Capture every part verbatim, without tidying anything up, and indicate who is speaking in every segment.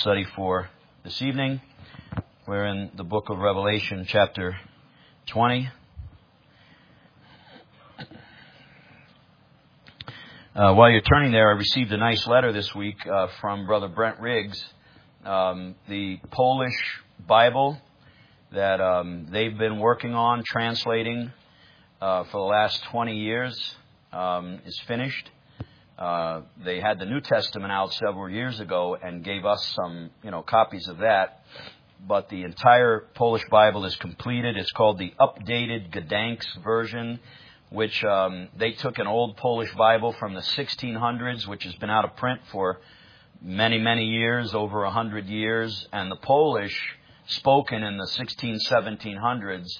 Speaker 1: study for this evening. We're in the book of Revelation, chapter twenty. Uh, while you're turning there, I received a nice letter this week uh, from Brother Brent Riggs, um, the Polish Bible that um, they've been working on translating uh, for the last twenty years um, is finished. Uh, they had the New Testament out several years ago and gave us some, you know, copies of that. But the entire Polish Bible is completed. It's called the Updated Gdansk version, which um, they took an old Polish Bible from the sixteen hundreds, which has been out of print for many, many years, over a hundred years. And the Polish spoken in the sixteen, seventeen hundreds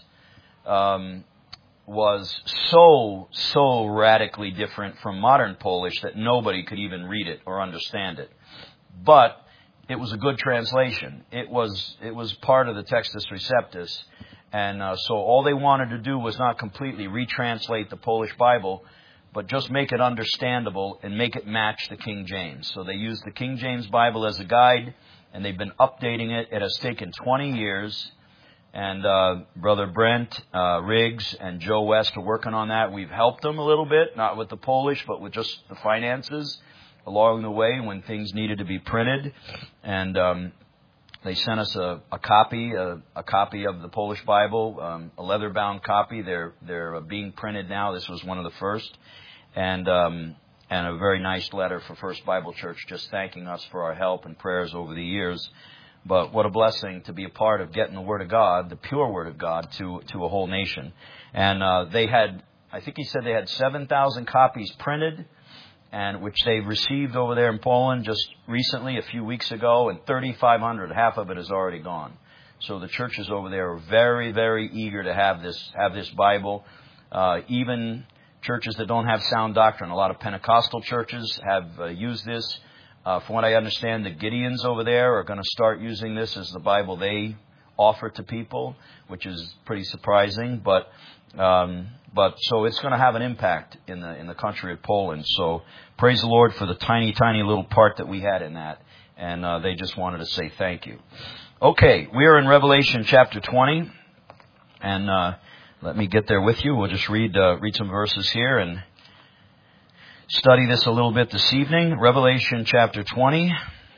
Speaker 1: um, was so, so radically different from modern Polish that nobody could even read it or understand it. But it was a good translation. It was it was part of the Textus Receptus. And uh, so all they wanted to do was not completely retranslate the Polish Bible, but just make it understandable and make it match the King James. So they used the King James Bible as a guide, and they've been updating it. It has taken twenty years. And uh, Brother Brent uh, Riggs and Joe West are working on that. We've helped them a little bit, not with the Polish, but with just the finances along the way when things needed to be printed. And um, they sent us a, a copy, a, a copy of the Polish Bible, um, a leather-bound copy. They're they're being printed now. This was one of the first, and um, and a very nice letter for First Bible Church, just thanking us for our help and prayers over the years. But what a blessing to be a part of getting the Word of God, the pure Word of God, to to a whole nation. And uh, they had, I think he said they had seven thousand copies printed, and which they've received over there in Poland just recently, a few weeks ago, and thirty-five hundred, half of it is already gone. So the churches over there are very, very eager to have this have this Bible. Uh, even churches that don't have sound doctrine, a lot of Pentecostal churches have uh, used this. Uh, from what I understand, the Gideons over there are going to start using this as the Bible they offer to people, which is pretty surprising. But um, but so it's going to have an impact in the in the country of Poland. So praise the Lord for the tiny, tiny little part that we had in that. And uh, they just wanted to say thank you. Okay, we are in Revelation chapter twenty, and uh, let me get there with you. We'll just read uh, read some verses here and study this a little bit this evening. Revelation chapter twenty.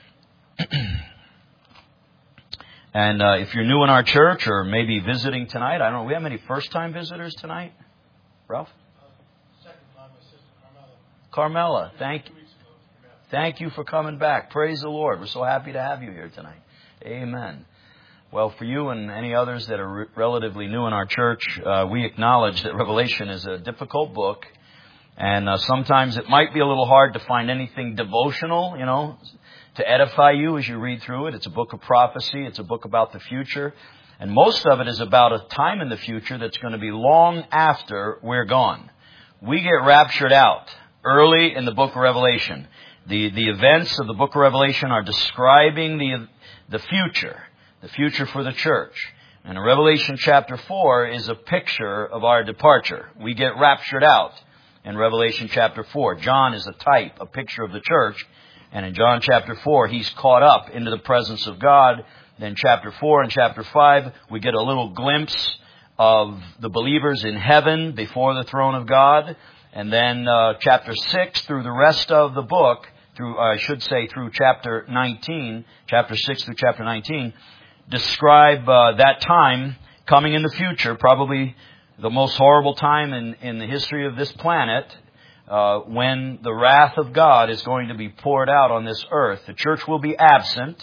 Speaker 1: And uh, if you're new in our church or maybe visiting tonight, I don't know, we have many first-time visitors tonight? Ralph?
Speaker 2: Uh, second time, my sister Carmela.
Speaker 1: Carmela, thank you. Thank you for coming back. Praise the Lord. We're so happy to have you here tonight. Amen. Well, for you and any others that are re- relatively new in our church, uh, we acknowledge that Revelation is a difficult book. And uh, sometimes it might be a little hard to find anything devotional, you know, to edify you as you read through it. It's a book of prophecy. It's a book about the future. And most of it is about a time in the future that's going to be long after we're gone. We get raptured out early in the book of Revelation. The the events of the book of Revelation are describing the the future, the future for the church. And in Revelation chapter four is a picture of our departure. We get raptured out in Revelation chapter four. John is a type, a picture of the church. And in John chapter four, he's caught up into the presence of God. Then chapter four and chapter five, we get a little glimpse of the believers in heaven before the throne of God. And then uh, chapter six through the rest of the book, through uh, I should say through chapter nineteen, chapter six through chapter nineteen, describe uh, that time coming in the future, probably the most horrible time in, in the history of this planet, uh, when the wrath of God is going to be poured out on this earth. The church will be absent,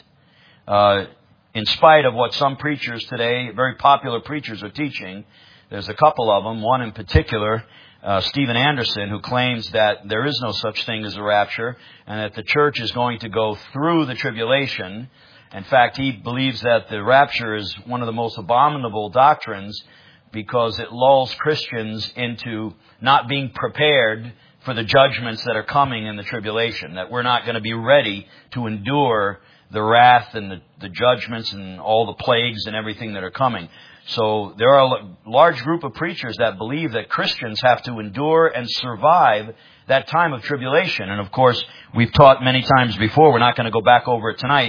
Speaker 1: uh, in spite of what some preachers today, very popular preachers, are teaching. There's a couple of them, one in particular, uh, Stephen Anderson, who claims that there is no such thing as a rapture and that the church is going to go through the tribulation. In fact, he believes that the rapture is one of the most abominable doctrines because it lulls Christians into not being prepared for the judgments that are coming in the tribulation, that we're not going to be ready to endure the wrath and the, the judgments and all the plagues and everything that are coming. So there are a large group of preachers that believe that Christians have to endure and survive that time of tribulation. And of course, we've taught many times before, we're not going to go back over it tonight,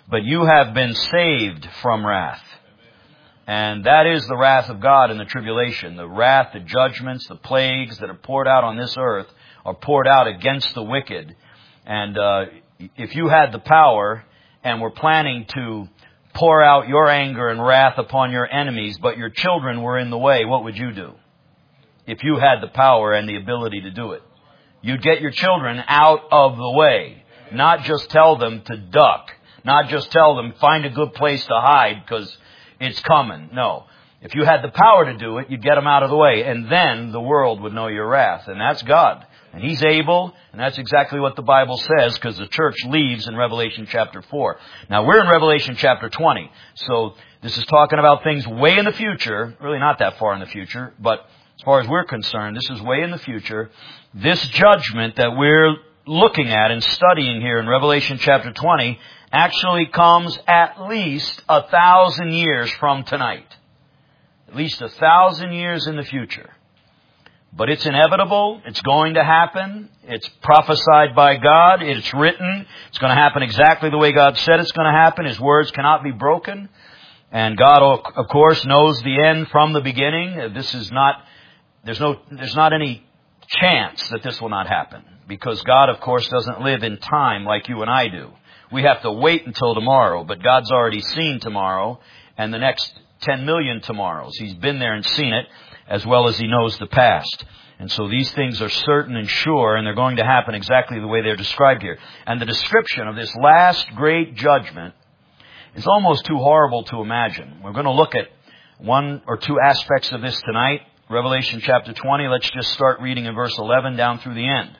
Speaker 1: but you have been saved from wrath. And that is the wrath of God in the tribulation. The wrath, the judgments, the plagues that are poured out on this earth are poured out against the wicked. And uh, if you had the power and were planning to pour out your anger and wrath upon your enemies, but your children were in the way, what would you do? If you had the power and the ability to do it, you'd get your children out of the way. Not just tell them to duck. Not just tell them, find a good place to hide because it's coming. No. If you had the power to do it, you'd get them out of the way. And then the world would know your wrath. And that's God. And He's able. And that's exactly what the Bible says, because the church leaves in Revelation chapter four. Now, we're in Revelation chapter twenty. So this is talking about things way in the future. Really not that far in the future. But as far as we're concerned, this is way in the future. This judgment that we're looking at and studying here in Revelation chapter twenty actually comes at least a thousand years from tonight. At least a thousand years in the future. But it's inevitable. It's going to happen. It's prophesied by God. It's written. It's going to happen exactly the way God said it's going to happen. His words cannot be broken. And God, of course, knows the end from the beginning. This is not, there's no, there's not any chance that this will not happen. Because God, of course, doesn't live in time like you and I do. We have to wait until tomorrow, but God's already seen tomorrow and the next ten million tomorrows. He's been there and seen it, as well as He knows the past. And so these things are certain and sure, and they're going to happen exactly the way they're described here. And the description of this last great judgment is almost too horrible to imagine. We're going to look at one or two aspects of this tonight. Revelation chapter twenty, let's just start reading in verse eleven down through the end.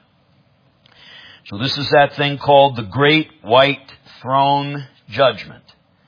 Speaker 1: So this is that thing called the Great White Throne Judgment.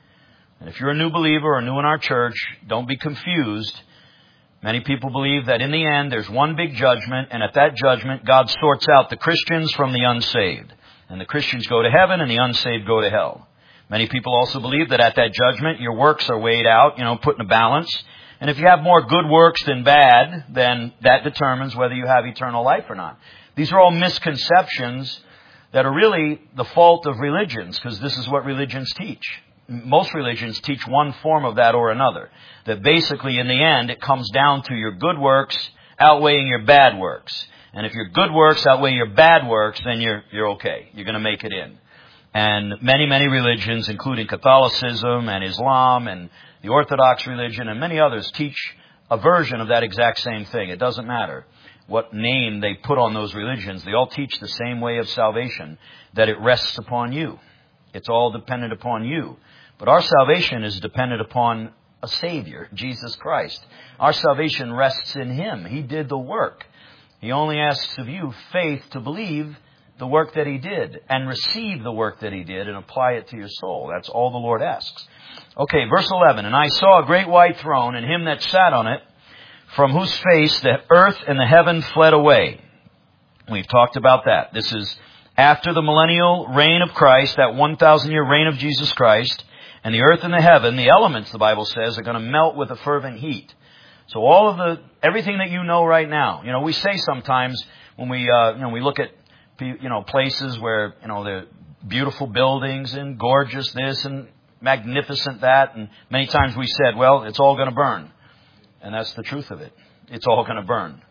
Speaker 1: And if you're a new believer or new in our church, don't be confused. Many people believe that in the end there's one big judgment, and at that judgment God sorts out the Christians from the unsaved. And the Christians go to heaven and the unsaved go to hell. Many people also believe that at that judgment your works are weighed out, you know, put in a balance. And if you have more good works than bad, then that determines whether you have eternal life or not. These are all misconceptions that are really the fault of religions, because this is what religions teach. Most religions teach one form of that or another. That basically in the end it comes down to your good works outweighing your bad works. And if your good works outweigh your bad works, then you're you're okay. You're going to make it in. And many, many religions, including Catholicism and Islam and the Orthodox religion and many others, teach a version of that exact same thing. It doesn't matter what name they put on those religions. They all teach the same way of salvation, that it rests upon you. It's all dependent upon you. But our salvation is dependent upon a Savior, Jesus Christ. Our salvation rests in Him. He did the work. He only asks of you faith to believe the work that He did and receive the work that He did and apply it to your soul. That's all the Lord asks. Okay, verse eleven. And I saw a great white throne and Him that sat on it, from whose face the earth and the heaven fled away. We've talked about that. This is after the millennial reign of Christ, that one thousand year reign of Jesus Christ. And the earth and the heaven, the elements, the Bible says, are going to melt with a fervent heat. So all of the, everything that you know right now, you know, we say sometimes when we, uh, you know, we look at, you know, places where, you know, they're beautiful buildings and gorgeous this and magnificent that. And many times we said, well, it's all going to burn. And that's the truth of it. It's all going to burn.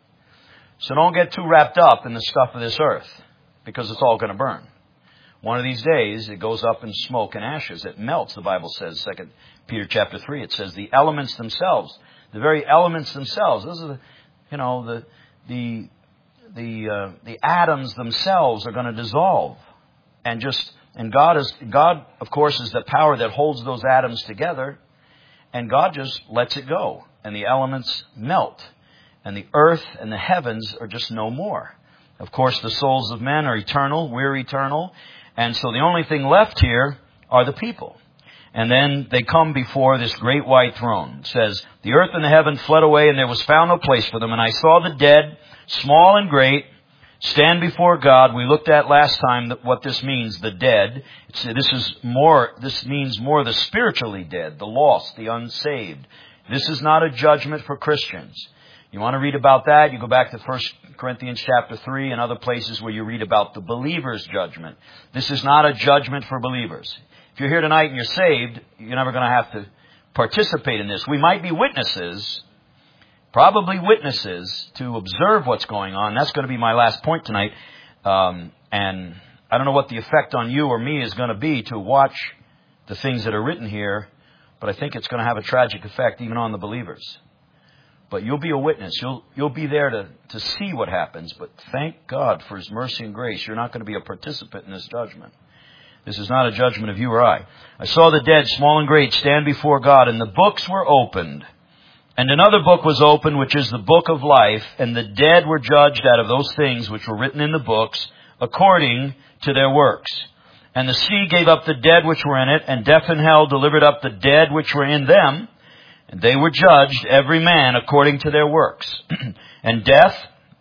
Speaker 1: So don't get too wrapped up in the stuff of this earth, because it's all going to burn. One of these days, it goes up in smoke and ashes. It melts, the Bible says, Second Peter chapter three. It says the elements themselves, the very elements themselves, those are the, you know, the, the, the, uh, the atoms themselves are going to dissolve. And just, and God is, God, of course, is the power that holds those atoms together. And God just lets it go. And the elements melt. And the earth and the heavens are just no more. Of course, the souls of men are eternal. We're eternal. And so the only thing left here are the people. And then they come before this great white throne. It says, the earth and the heaven fled away, and there was found no place for them. And I saw the dead, small and great, stand before God. We looked at last time that what this means, the dead. It's, this is more, this means more the spiritually dead, the lost, the unsaved. This is not a judgment for Christians. You want to read about that? You go back to First Corinthians chapter three and other places where you read about the believer's judgment. This is not a judgment for believers. if you're here tonight and you're saved, you're never going to have to participate in this. We might be witnesses, probably witnesses, to observe what's going on. That's going to be my last point tonight. Um, and I don't know what the effect on you or me is going to be to watch the things that are written here, but I think it's going to have a tragic effect even on the believers. But you'll be a witness. You'll you'll be there to, to see what happens. But thank God for His mercy and grace. You're not going to be a participant in this judgment. This is not a judgment of you or I. I saw the dead, small and great, stand before God, and the books were opened. And another book was opened, which is the book of life, and the dead were judged out of those things which were written in the books, according to their works. And the sea gave up the dead which were in it, and death and hell delivered up the dead which were in them. And they were judged, every man according to their works. And death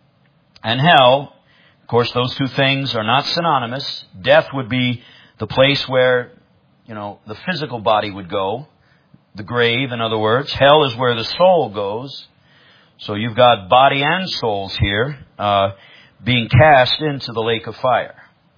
Speaker 1: and hell, of course, those two things are not synonymous. Death would be the place where, you know, the physical body would go. The grave, in other words. Hell is where the soul goes. So you've got body and souls here uh, being cast into the lake of fire.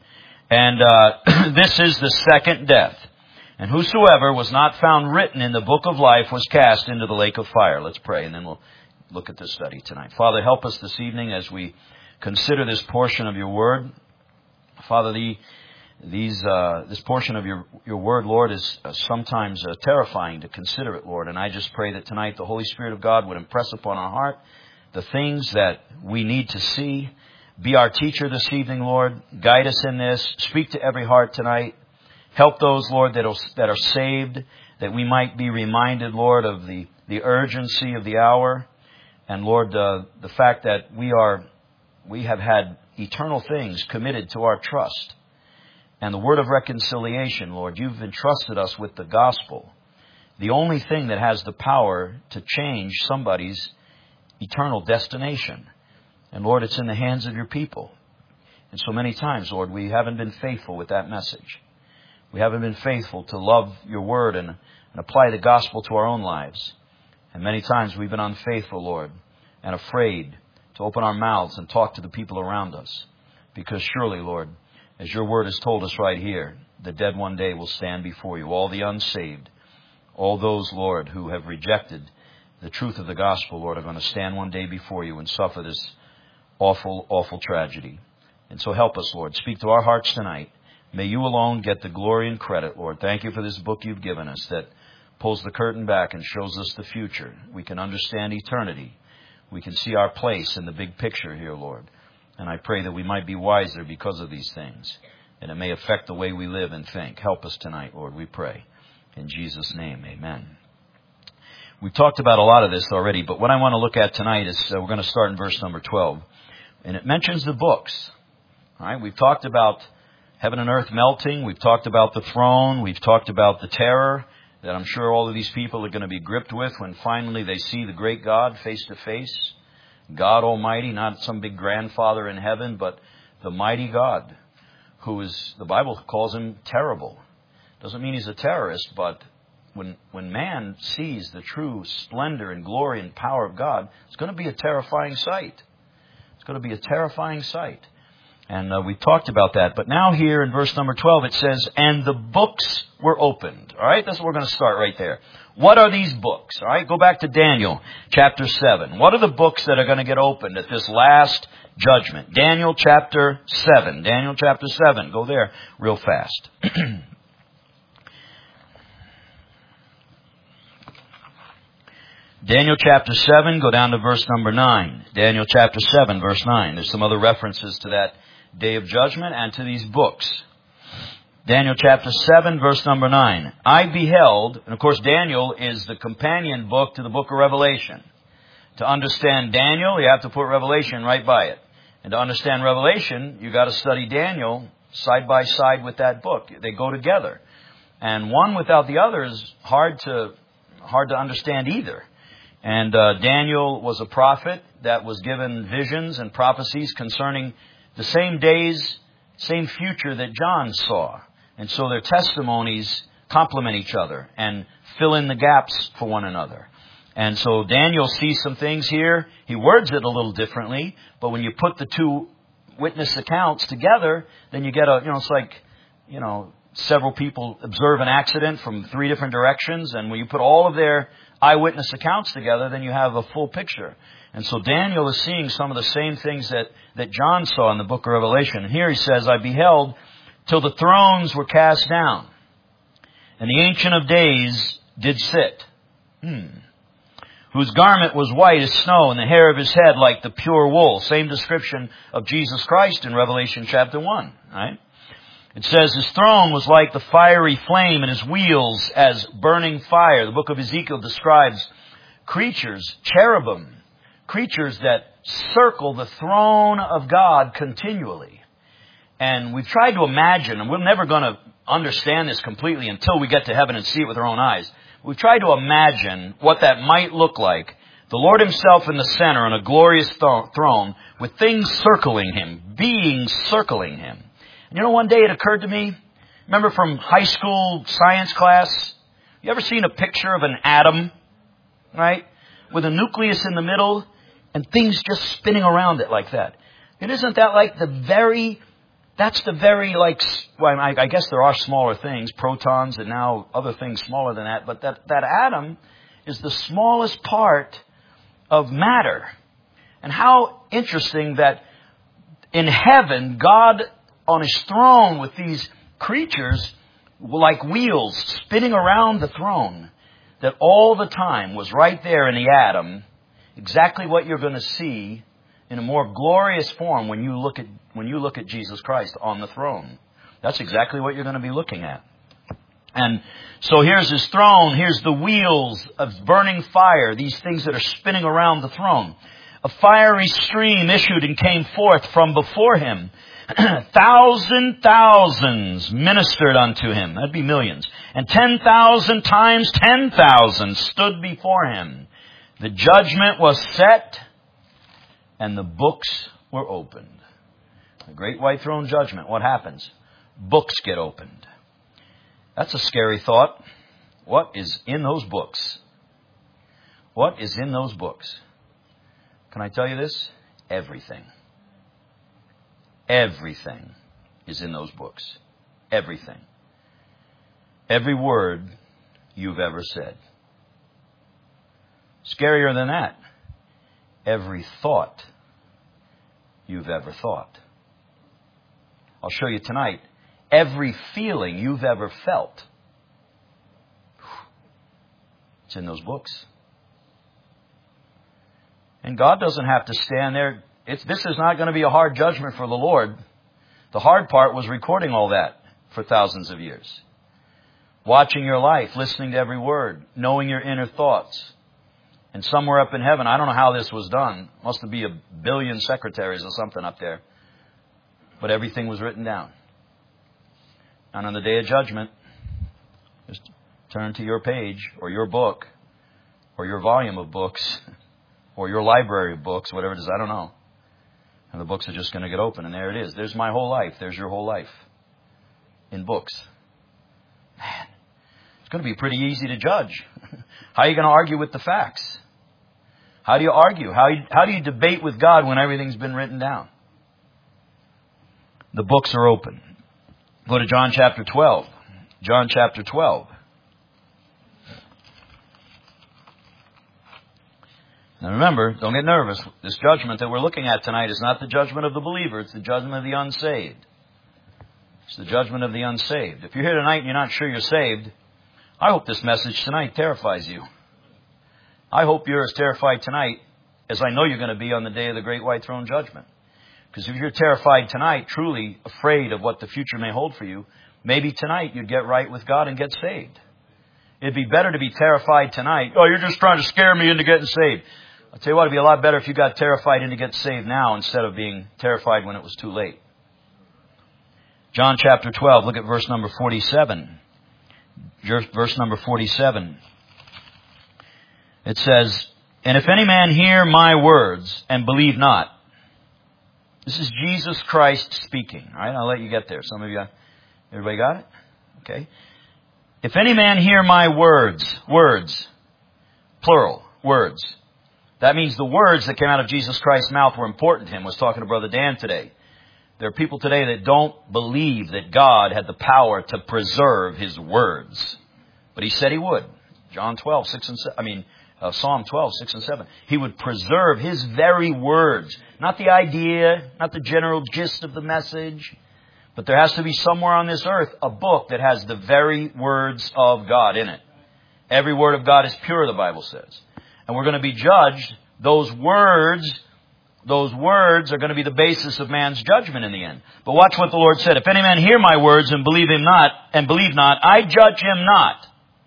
Speaker 1: And uh, this is the second death. And whosoever was not found written in the book of life was cast into the lake of fire. Let's pray, and then we'll look at this study tonight. Father, help us this evening as we consider this portion of your word. Father, the, these, uh, this portion of your, your word, Lord, is uh, sometimes uh, terrifying to consider it, Lord. And I just pray that tonight the Holy Spirit of God would impress upon our heart the things that we need to see. Be our teacher this evening, Lord. Guide us in this. Speak to every heart tonight. Help those, Lord, that are, that are saved, that we might be reminded, Lord, of the, the urgency of the hour. And, Lord, uh, the fact that we are, we have had eternal things committed to our trust. And the word of reconciliation, Lord, you've entrusted us with the gospel. The only thing that has the power to change somebody's eternal destination. And, Lord, it's in the hands of your people. And so many times, Lord, we haven't been faithful with that message. We haven't been faithful to love your word and, and apply the gospel to our own lives. And many times we've been unfaithful, Lord, and afraid to open our mouths and talk to the people around us. Because surely, Lord, as your word has told us right here, the dead one day will stand before you. All the unsaved, all those, Lord, who have rejected the truth of the gospel, Lord, are going to stand one day before you and suffer this awful, awful tragedy. And so help us, Lord. Speak to our hearts tonight. May you alone get the glory and credit, Lord. Thank you for this book you've given us that pulls the curtain back and shows us the future. We can understand eternity. We can see our place in the big picture here, Lord. And I pray that we might be wiser because of these things. And it may affect the way we live and think. Help us tonight, Lord, we pray. In Jesus' name, amen. We've talked about a lot of this already, but what I want to look at tonight is uh, we're going to start in verse number twelve. And it mentions the books. All right, we've talked about heaven and earth melting. We've talked about the throne. We've talked about the terror that I'm sure all of these people are going to be gripped with when finally they see the great God face to face. God Almighty, not some big grandfather in heaven, but the mighty God, who is, the Bible calls him terrible. Doesn't mean he's a terrorist, but when when man sees the true splendor and glory and power of God, it's going to be a terrifying sight. It's going to be a terrifying sight. And uh, we talked about that. But now here in verse number twelve, it says, and the books were opened. All right, that's what we're going to start right there. What are these books? All right, go back to Daniel chapter seven. What are the books that are going to get opened at this last judgment? Daniel chapter seven. Daniel chapter seven. Go there real fast. Daniel chapter seven, go down to verse number nine. Daniel chapter seven, verse nine. There's some other references to that day of judgment and to these books. Daniel chapter seven, verse number nine. I beheld, and of course Daniel is the companion book to the book of Revelation. To understand Daniel, you have to put Revelation right by it. And to understand Revelation, you got to study Daniel side by side with that book. They go together. And one without the other is hard to, hard to understand either. And uh, Daniel was a prophet that was given visions and prophecies concerning the same days, same future that John saw. And so their testimonies complement each other and fill in the gaps for one another. And so Daniel sees some things here. He words it a little differently. But when you put the two witness accounts together, then you get a, you know, it's like, you know, several people observe an accident from three different directions, and when you put all of their eyewitness accounts together, then you have a full picture. And so Daniel is seeing some of the same things that, that John saw in the book of Revelation. And here he says, I beheld till the thrones were cast down, and the Ancient of Days did sit, hmm. whose garment was white as snow, and the hair of his head like the pure wool. Same description of Jesus Christ in Revelation chapter one, right? It says his throne was like the fiery flame, and his wheels as burning fire. The book of Ezekiel describes creatures, cherubim, creatures that circle the throne of God continually. And we've tried to imagine, and we're never going to understand this completely until we get to heaven and see it with our own eyes. We've tried to imagine what that might look like. The Lord himself in the center on a glorious th- throne with things circling him, beings circling him. And you know, one day it occurred to me, remember from high school science class, you ever seen a picture of an atom, right? With a nucleus in the middle and things just spinning around it like that. And isn't that like the very, that's the very like, well, I, I guess there are smaller things, protons and now other things smaller than that, but that, that atom is the smallest part of matter. And how interesting that in heaven, God on his throne with these creatures like wheels spinning around the throne, that all the time was right there in the atom, exactly what you're going to see in a more glorious form when you look at when you look at Jesus Christ on the throne. That's exactly what you're going to be looking at. And so here's his throne, here's the wheels of burning fire, these things that are spinning around the throne. A fiery stream issued and came forth from before him. Thousand thousands ministered unto him. That'd be millions. And ten thousand times ten thousand stood before him. The judgment was set, and the books were opened. The great white throne judgment, what happens? Books get opened. That's a scary thought. What is in those books? What is in those books? Can I tell you this? Everything. Everything is in those books. Everything. Every word you've ever said. Scarier than that, every thought you've ever thought. I'll show you tonight. Every feeling you've ever felt. It's in those books. And God doesn't have to stand there. It's, this is not going to be a hard judgment for the Lord. The hard part was recording all that for thousands of years. Watching your life, listening to every word, knowing your inner thoughts. And somewhere up in heaven, I don't know how this was done. Must be a billion secretaries or something up there. But everything was written down. And on the day of judgment, just turn to your page or your book or your volume of books or your library of books, whatever it is, I don't know. And the books are just going to get open, and there it is. There's my whole life. There's your whole life in books. Man, it's going to be pretty easy to judge. How are you going to argue with the facts? How do you argue? How, you, how do you debate with God when everything's been written down? The books are open. Go to John chapter twelve. John chapter twelve. Now remember, don't get nervous. This judgment that we're looking at tonight is not the judgment of the believer. It's the judgment of the unsaved. It's the judgment of the unsaved. If you're here tonight and you're not sure you're saved, I hope this message tonight terrifies you. I hope you're as terrified tonight as I know you're going to be on the day of the great white throne judgment. Because if you're terrified tonight, truly afraid of what the future may hold for you, maybe tonight you'd get right with God and get saved. It'd be better to be terrified tonight. Oh, you're just trying to scare me into getting saved. I'll tell you what, it'd be a lot better if you got terrified into getting saved now instead of being terrified when it was too late. John chapter twelve, look at verse number forty-seven. Verse number forty-seven. It says, and if any man hear my words and believe not. This is Jesus Christ speaking. All right, I'll let you get there. Some of you, everybody got it? Okay. If any man hear my words, words, plural, words. That means the words that came out of Jesus Christ's mouth were important to him. I was talking to Brother Dan today. There are people today that don't believe that God had the power to preserve His words. But He said He would. John twelve, six and seven. I mean, uh, Psalm twelve, six and seven. He would preserve His very words. Not the idea, not the general gist of the message. But there has to be somewhere on this earth a book that has the very words of God in it. Every word of God is pure, the Bible says. And we're going to be judged. Those words, those words are going to be the basis of man's judgment in the end. But watch what the Lord said. If any man hear my words and believe him not, and believe not, I judge him not.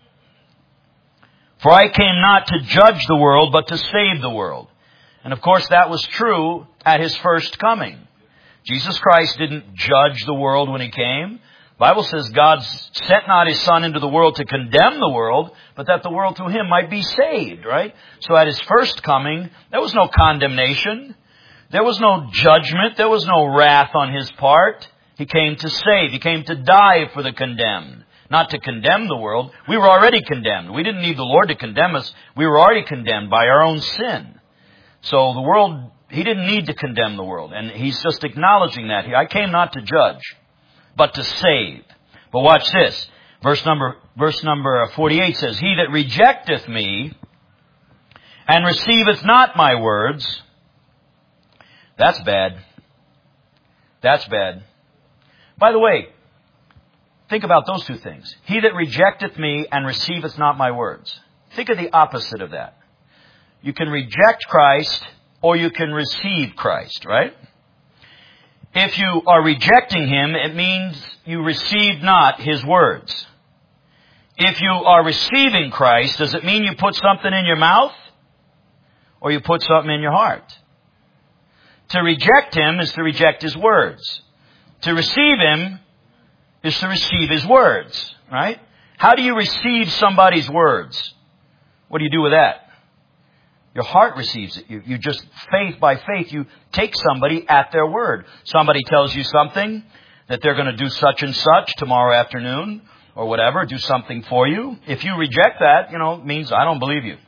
Speaker 1: For I came not to judge the world, but to save the world. And of course that was true at His first coming. Jesus Christ didn't judge the world when He came. The Bible says God sent not His Son into the world to condemn the world, but that the world through Him might be saved, right? So at His first coming, there was no condemnation. There was no judgment. There was no wrath on His part. He came to save. He came to die for the condemned. Not to condemn the world. We were already condemned. We didn't need the Lord to condemn us. We were already condemned by our own sin. So the world, He didn't need to condemn the world. And He's just acknowledging that. I came not to judge, but to save. But watch this. Verse number, verse number forty-eight says, He that rejecteth me and receiveth not my words. That's bad. That's bad. By the way, think about those two things. He that rejecteth me and receiveth not my words. Think of the opposite of that. You can reject Christ or you can receive Christ, right? If you are rejecting Him, it means you receive not His words. If you are receiving Christ, does it mean you put something in your mouth or you put something in your heart? To reject Him is to reject His words. To receive Him is to receive His words, right? How do you receive somebody's words? What do you do with that? Your heart receives it. You, you just, faith by faith, you take somebody at their word. Somebody tells you something, that they're going to do such and such tomorrow afternoon, or whatever, do something for you. If you reject that, you know, it means I don't believe you.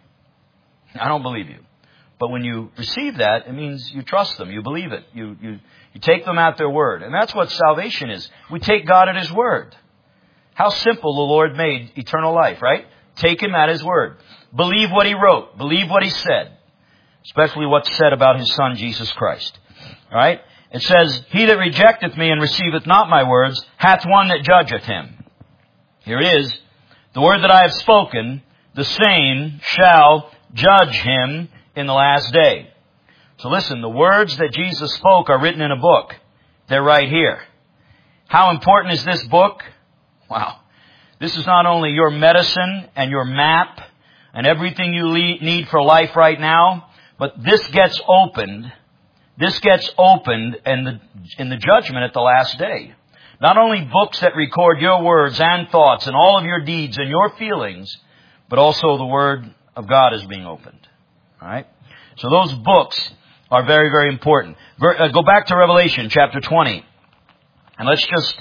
Speaker 1: I don't believe you. But when you receive that, it means you trust them, you believe it. You, you, you take them at their word. And that's what salvation is. We take God at His word. How simple the Lord made eternal life, right? Take Him at His word. Believe what He wrote. Believe what He said. Especially what's said about His Son, Jesus Christ. All right? It says, He that rejecteth me and receiveth not my words, hath one that judgeth him. Here it is. The word that I have spoken, the same shall judge him in the last day. So listen, the words that Jesus spoke are written in a book. They're right here. How important is this book? Wow. This is not only your medicine and your map and everything you need for life right now, but this gets opened. This gets opened in the, in the judgment at the last day. Not only books that record your words and thoughts and all of your deeds and your feelings, but also the Word of God is being opened. All right? So those books are very, very important. Go back to Revelation chapter twenty. And let's just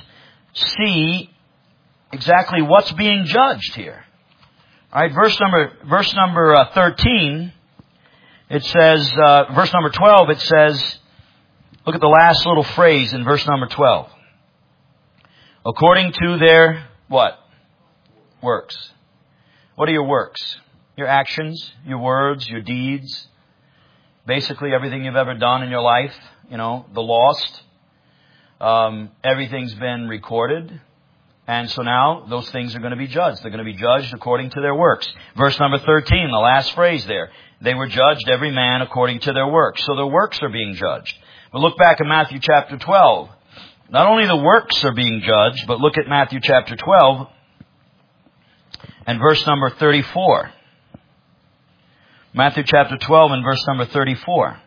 Speaker 1: see exactly what's being judged here. All right, verse number verse number uh, thirteen. It says, uh, verse number twelve. It says, look at the last little phrase in verse number twelve. According to their what? Works. What are your works? Your actions, your words, your deeds. Basically everything you've ever done in your life. You know, the lost. Um, everything's been recorded. And so now those things are going to be judged. They're going to be judged according to their works. Verse number thirteen, the last phrase there. They were judged, every man according to their works. So their works are being judged. But look back at Matthew chapter twelve. Not only the works are being judged, but look at Matthew chapter twelve and verse number thirty-four. Matthew chapter twelve and verse number thirty-four.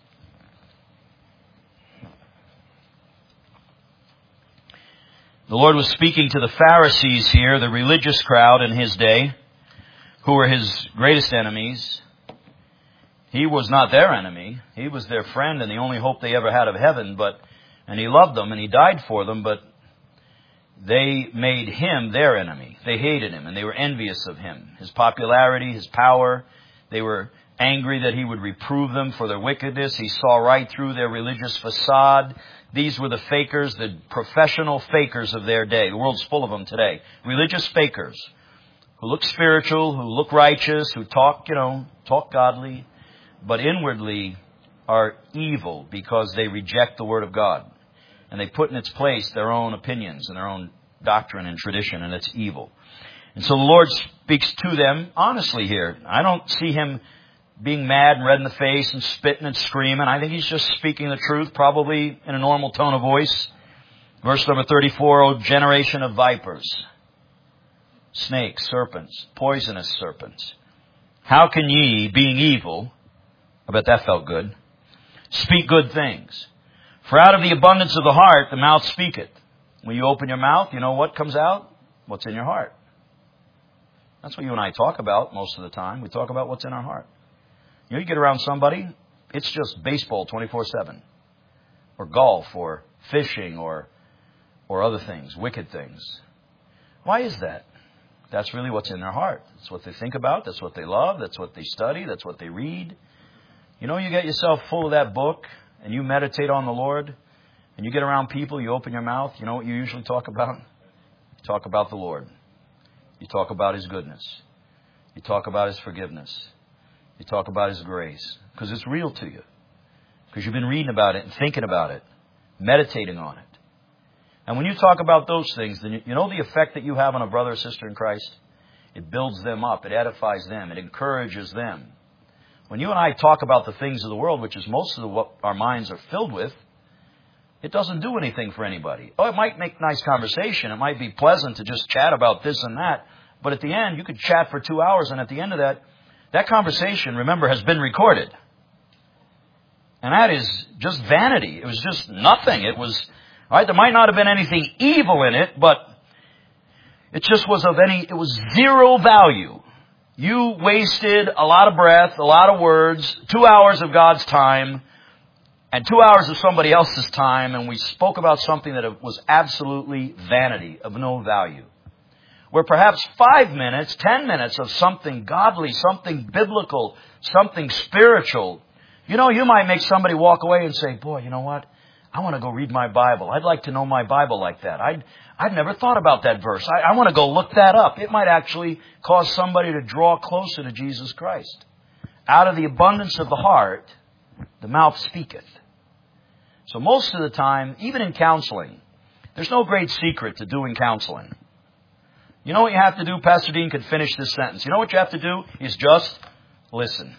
Speaker 1: The Lord was speaking to the Pharisees here, the religious crowd in His day, who were His greatest enemies. He was not their enemy. He was their friend and the only hope they ever had of heaven. But and He loved them and He died for them, but they made Him their enemy. They hated Him and they were envious of Him. His popularity, His power. They were angry that he would reprove them for their wickedness. He saw right through their religious facade. These were the fakers, the professional fakers of their day. The world's full of them today. Religious fakers who look spiritual, who look righteous, who talk, you know, talk godly, but inwardly are evil because they reject the Word of God. And they put in its place their own opinions and their own doctrine and tradition, and it's evil. And so the Lord speaks to them honestly here. I don't see Him being mad and red in the face and spitting and screaming. I think He's just speaking the truth, probably in a normal tone of voice. Verse number thirty-four, O generation of vipers, snakes, serpents, poisonous serpents, how can ye, being evil, I bet that felt good, speak good things? For out of the abundance of the heart, the mouth speaketh. When you open your mouth, you know what comes out? What's in your heart. That's what you and I talk about most of the time. We talk about what's in our heart. You know, you get around somebody, it's just baseball twenty-four seven. Or golf, or fishing, or or other things, wicked things. Why is that? That's really what's in their heart. That's what they think about. That's what they love. That's what they study. That's what they read. You know, you get yourself full of that book, and you meditate on the Lord, and you get around people, you open your mouth, you know what you usually talk about? You talk about the Lord. You talk about His goodness. You talk about His forgiveness. You talk about His grace. Because it's real to you. Because you've been reading about it and thinking about it. Meditating on it. And when you talk about those things, then you know the effect that you have on a brother or sister in Christ? It builds them up. It edifies them. It encourages them. When you and I talk about the things of the world, which is most of the, what our minds are filled with, it doesn't do anything for anybody. Oh, it might make nice conversation. It might be pleasant to just chat about this and that. But at the end, you could chat for two hours, and at the end of that, that conversation, remember, has been recorded. And that is just vanity. It was just nothing. It was, right, there might not have been anything evil in it, but it just was of any, it was zero value. You wasted a lot of breath, a lot of words, two hours of God's time, and two hours of somebody else's time, and we spoke about something that was absolutely vanity, of no value. Where perhaps five minutes, ten minutes of something godly, something biblical, something spiritual, you know, you might make somebody walk away and say, boy, you know what? I want to go read my Bible. I'd like to know my Bible like that. I'd, I'd never thought about that verse. I, I want to go look that up. It might actually cause somebody to draw closer to Jesus Christ. Out of the abundance of the heart, the mouth speaketh. So most of the time, even in counseling, there's no great secret to doing counseling. You know what you have to do? Pastor Dean could finish this sentence. You know what you have to do? Is just listen.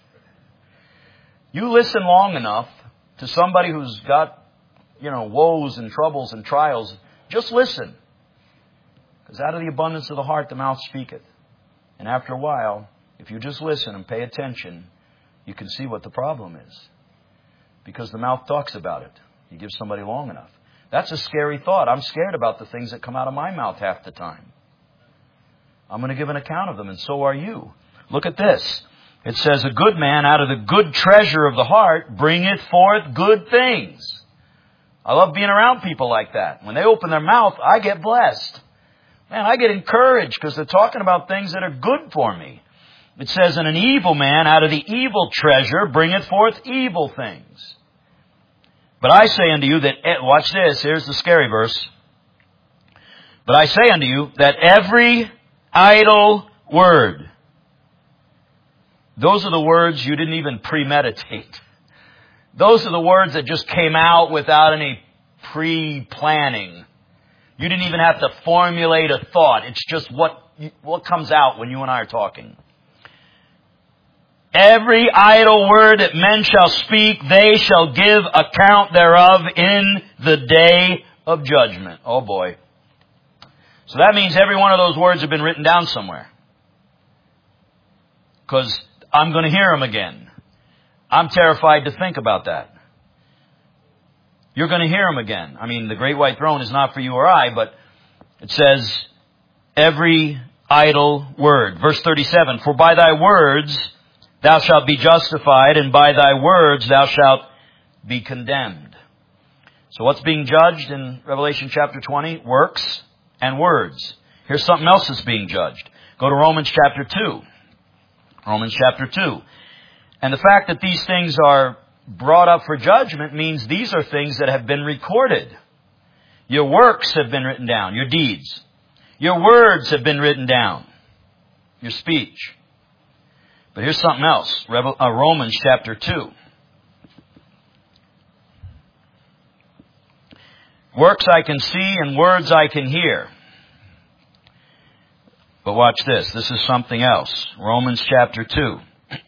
Speaker 1: You listen long enough to somebody who's got, you know, woes and troubles and trials. Just listen. Because out of the abundance of the heart, the mouth speaketh. And after a while, if you just listen and pay attention, you can see what the problem is. Because the mouth talks about it. You give somebody long enough. That's a scary thought. I'm scared about the things that come out of my mouth half the time. I'm going to give an account of them, and so are you. Look at this. It says, a good man out of the good treasure of the heart bringeth forth good things. I love being around people like that. When they open their mouth, I get blessed. Man, I get encouraged because they're talking about things that are good for me. It says, and an evil man out of the evil treasure bringeth forth evil things. But I say unto you that, watch this, here's the scary verse. But I say unto you that every idle word, those are the words you didn't even premeditate. Those are the words that just came out without any pre-planning. You didn't even have to formulate a thought. It's just what, what comes out when you and I are talking. Every idle word that men shall speak, they shall give account thereof in the day of judgment. Oh boy. So that means every one of those words have been written down somewhere. Because I'm going to hear them again. I'm terrified to think about that. You're going to hear them again. I mean, the great white throne is not for you or I, but it says every idle word. Verse thirty-seven, for by thy words thou shalt be justified, and by thy words thou shalt be condemned. So what's being judged in Revelation chapter twenty? Works and words. Here's something else that's being judged. Go to Romans chapter two. Romans chapter two. And the fact that these things are brought up for judgment means these are things that have been recorded. Your works have been written down, your deeds. Your words have been written down, your speech. But here's something else, Romans chapter two. Works I can see and words I can hear. But watch this. This is something else. Romans chapter two.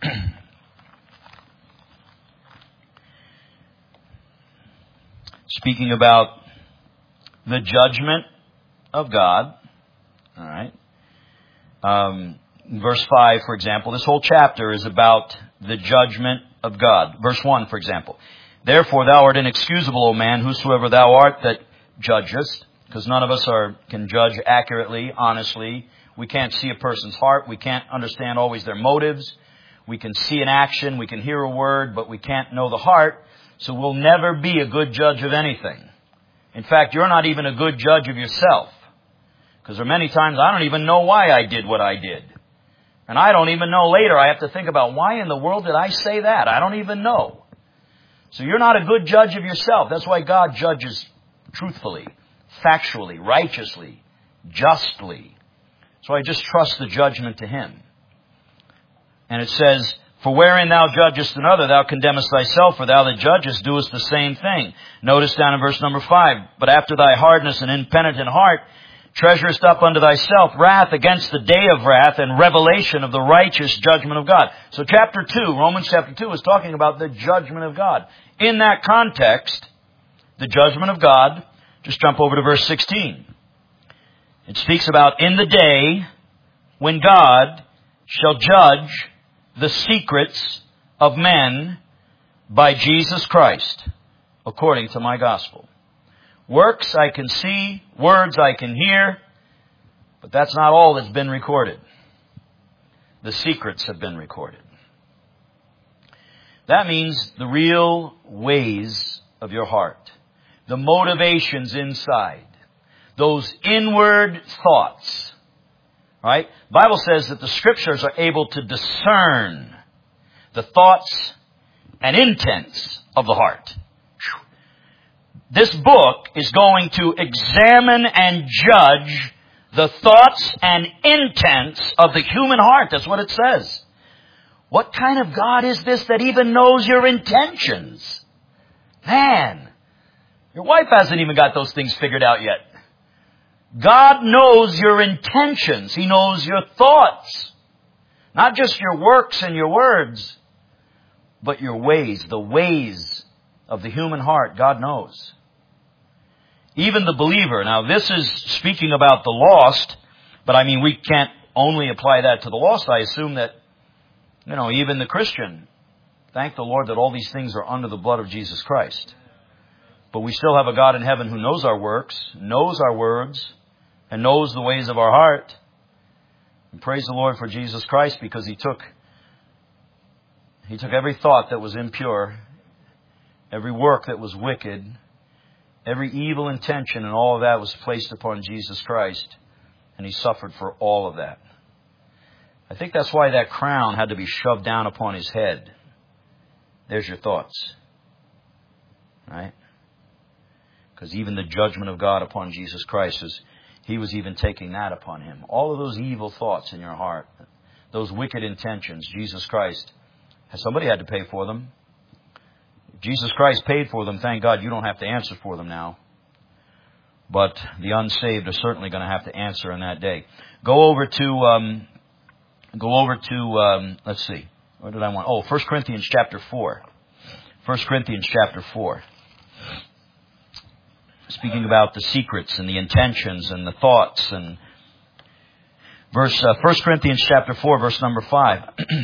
Speaker 1: Speaking about the judgment of God. All right. Um, verse five, for example. This whole chapter is about the judgment of God. Verse one, for example. Therefore thou art inexcusable, O man, whosoever thou art that judgest. Because none of us are can judge accurately, honestly. We can't see a person's heart. We can't understand always their motives. We can see an action. We can hear a word, but we can't know the heart. So we'll never be a good judge of anything. In fact, you're not even a good judge of yourself. Because there are many times I don't even know why I did what I did. And I don't even know later. I have to think about why in the world did I say that? I don't even know. So you're not a good judge of yourself. That's why God judges truthfully, factually, righteously, justly. So I just trust the judgment to Him. And it says, for wherein thou judgest another, thou condemnest thyself, for thou that judgest doest the same thing. Notice down in verse number five, but after thy hardness and impenitent heart, treasurest up unto thyself wrath against the day of wrath and revelation of the righteous judgment of God. So chapter two, Romans chapter two, is talking about the judgment of God. In that context, the judgment of God, just jump over to verse sixteen. It speaks about in the day when God shall judge the secrets of men by Jesus Christ, according to my gospel. Works I can see, words I can hear, but that's not all that's been recorded. The secrets have been recorded. That means the real ways of your heart, the motivations inside, those inward thoughts. Right? The Bible says that the Scriptures are able to discern the thoughts and intents of the heart. This book is going to examine and judge the thoughts and intents of the human heart. That's what it says. What kind of God is this that even knows your intentions? Man, your wife hasn't even got those things figured out yet. God knows your intentions. He knows your thoughts. Not just your works and your words, but your ways, the ways of the human heart. God knows. Even the believer. Now this is speaking about the lost, but I mean we can't only apply that to the lost. I assume that, you know, even the Christian, thank the Lord that all these things are under the blood of Jesus Christ. But we still have a God in heaven who knows our works, knows our words, and knows the ways of our heart. And praise the Lord for Jesus Christ, because He took He took every thought that was impure, every work that was wicked, every evil intention, and all of that was placed upon Jesus Christ, and He suffered for all of that. I think that's why that crown had to be shoved down upon His head. There's your thoughts. Right? Because even the judgment of God upon Jesus Christ is, He was even taking that upon Him. All of those evil thoughts in your heart, those wicked intentions, Jesus Christ, somebody had to pay for them. If Jesus Christ paid for them, thank God you don't have to answer for them now. But the unsaved are certainly going to have to answer in that day. Go over to, um, go over to, um, let's see, what did I want? Oh, First Corinthians chapter four. First Corinthians chapter four. Speaking about the secrets and the intentions and the thoughts, and verse uh, First Corinthians chapter four, verse number five.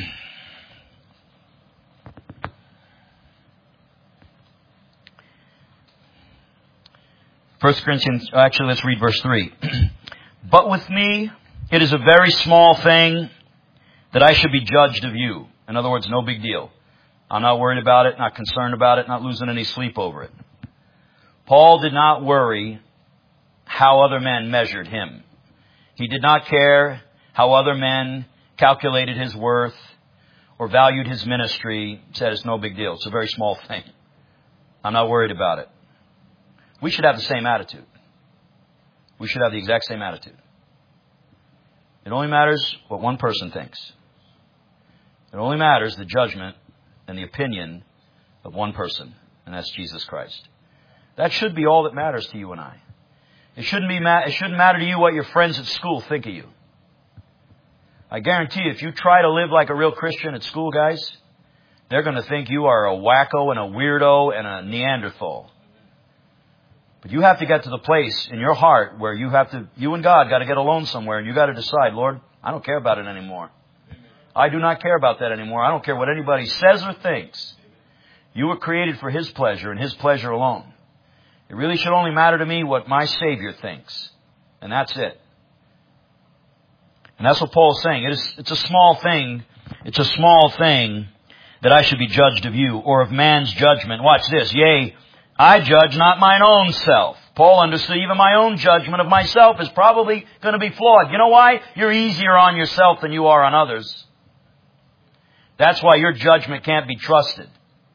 Speaker 1: First Corinthians, actually, let's read verse three. But with me, it is a very small thing that I should be judged of you. In other words, no big deal. I'm not worried about it, not concerned about it, not losing any sleep over it. Paul did not worry how other men measured him. He did not care how other men calculated his worth, or valued his ministry, said it's no big deal. It's a very small thing. I'm not worried about it. We should have the same attitude. We should have the exact same attitude. It only matters what one person thinks. It only matters the judgment and the opinion of one person, and that's Jesus Christ. That should be all that matters to you and I. It shouldn't be. Ma- it shouldn't matter to you what your friends at school think of you. I guarantee you, if you try to live like a real Christian at school, guys, they're going to think you are a wacko and a weirdo and a Neanderthal. But you have to get to the place in your heart where you have to, you and God got to get alone somewhere, and you got to decide, Lord, I don't care about it anymore. I do not care about that anymore. I don't care what anybody says or thinks. You were created for His pleasure and His pleasure alone. It really should only matter to me what my Savior thinks. And that's it. And that's what Paul is saying. It is, it's a small thing. It's a small thing that I should be judged of you, or of man's judgment. Watch this. Yea, I judge not mine own self. Paul understood even my own judgment of myself is probably going to be flawed. You know why? You're easier on yourself than you are on others. That's why your judgment can't be trusted.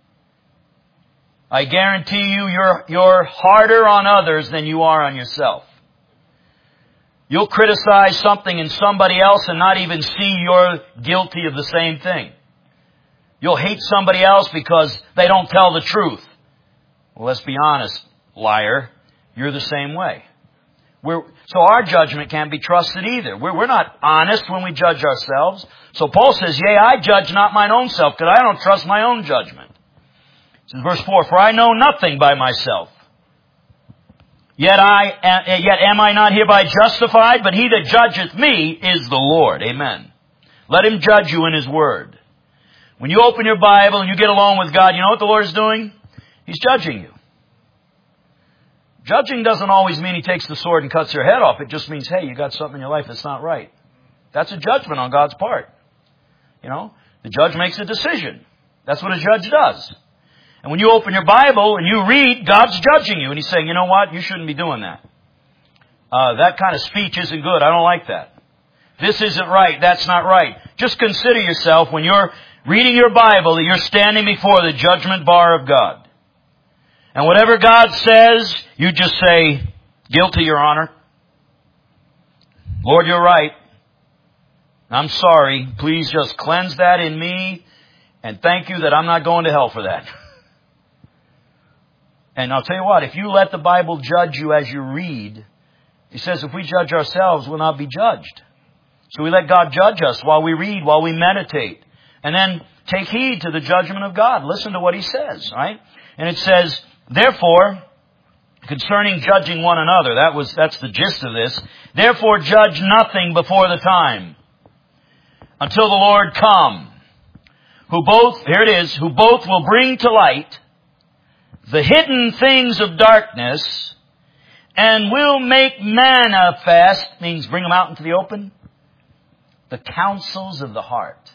Speaker 1: I guarantee you, you're, you're harder on others than you are on yourself. You'll criticize something in somebody else and not even see you're guilty of the same thing. You'll hate somebody else because they don't tell the truth. Well, let's be honest, liar. You're the same way. We're, so our judgment can't be trusted either. We're, we're not honest when we judge ourselves. So Paul says, yea, I judge not mine own self, because I don't trust my own judgment. This is verse four, for I know nothing by myself. Yet I, yet am I not hereby justified, but he that judgeth me is the Lord. Amen. Let him judge you in his word. When you open your Bible and you get along with God, you know what the Lord is doing? He's judging you. Judging doesn't always mean He takes the sword and cuts your head off. It just means, hey, you got something in your life that's not right. That's a judgment on God's part. You know, the judge makes a decision. That's what a judge does. And when you open your Bible and you read, God's judging you. And He's saying, you know what? You shouldn't be doing that. Uh, that kind of speech isn't good. I don't like that. This isn't right. That's not right. Just consider yourself when you're reading your Bible that you're standing before the judgment bar of God. And whatever God says, you just say, guilty, Your Honor. Lord, you're right. I'm sorry. Please just cleanse that in me. And thank you that I'm not going to hell for that. And I'll tell you what, if you let the Bible judge you as you read, He says if we judge ourselves, we'll not be judged. So we let God judge us while we read, while we meditate. And then take heed to the judgment of God. Listen to what He says, right? And it says, therefore, concerning judging one another, that was, that's the gist of this. Therefore judge nothing before the time, until the Lord come, who both, here it is, who both will bring to light the hidden things of darkness, and will make manifest, means bring them out into the open, the counsels of the heart.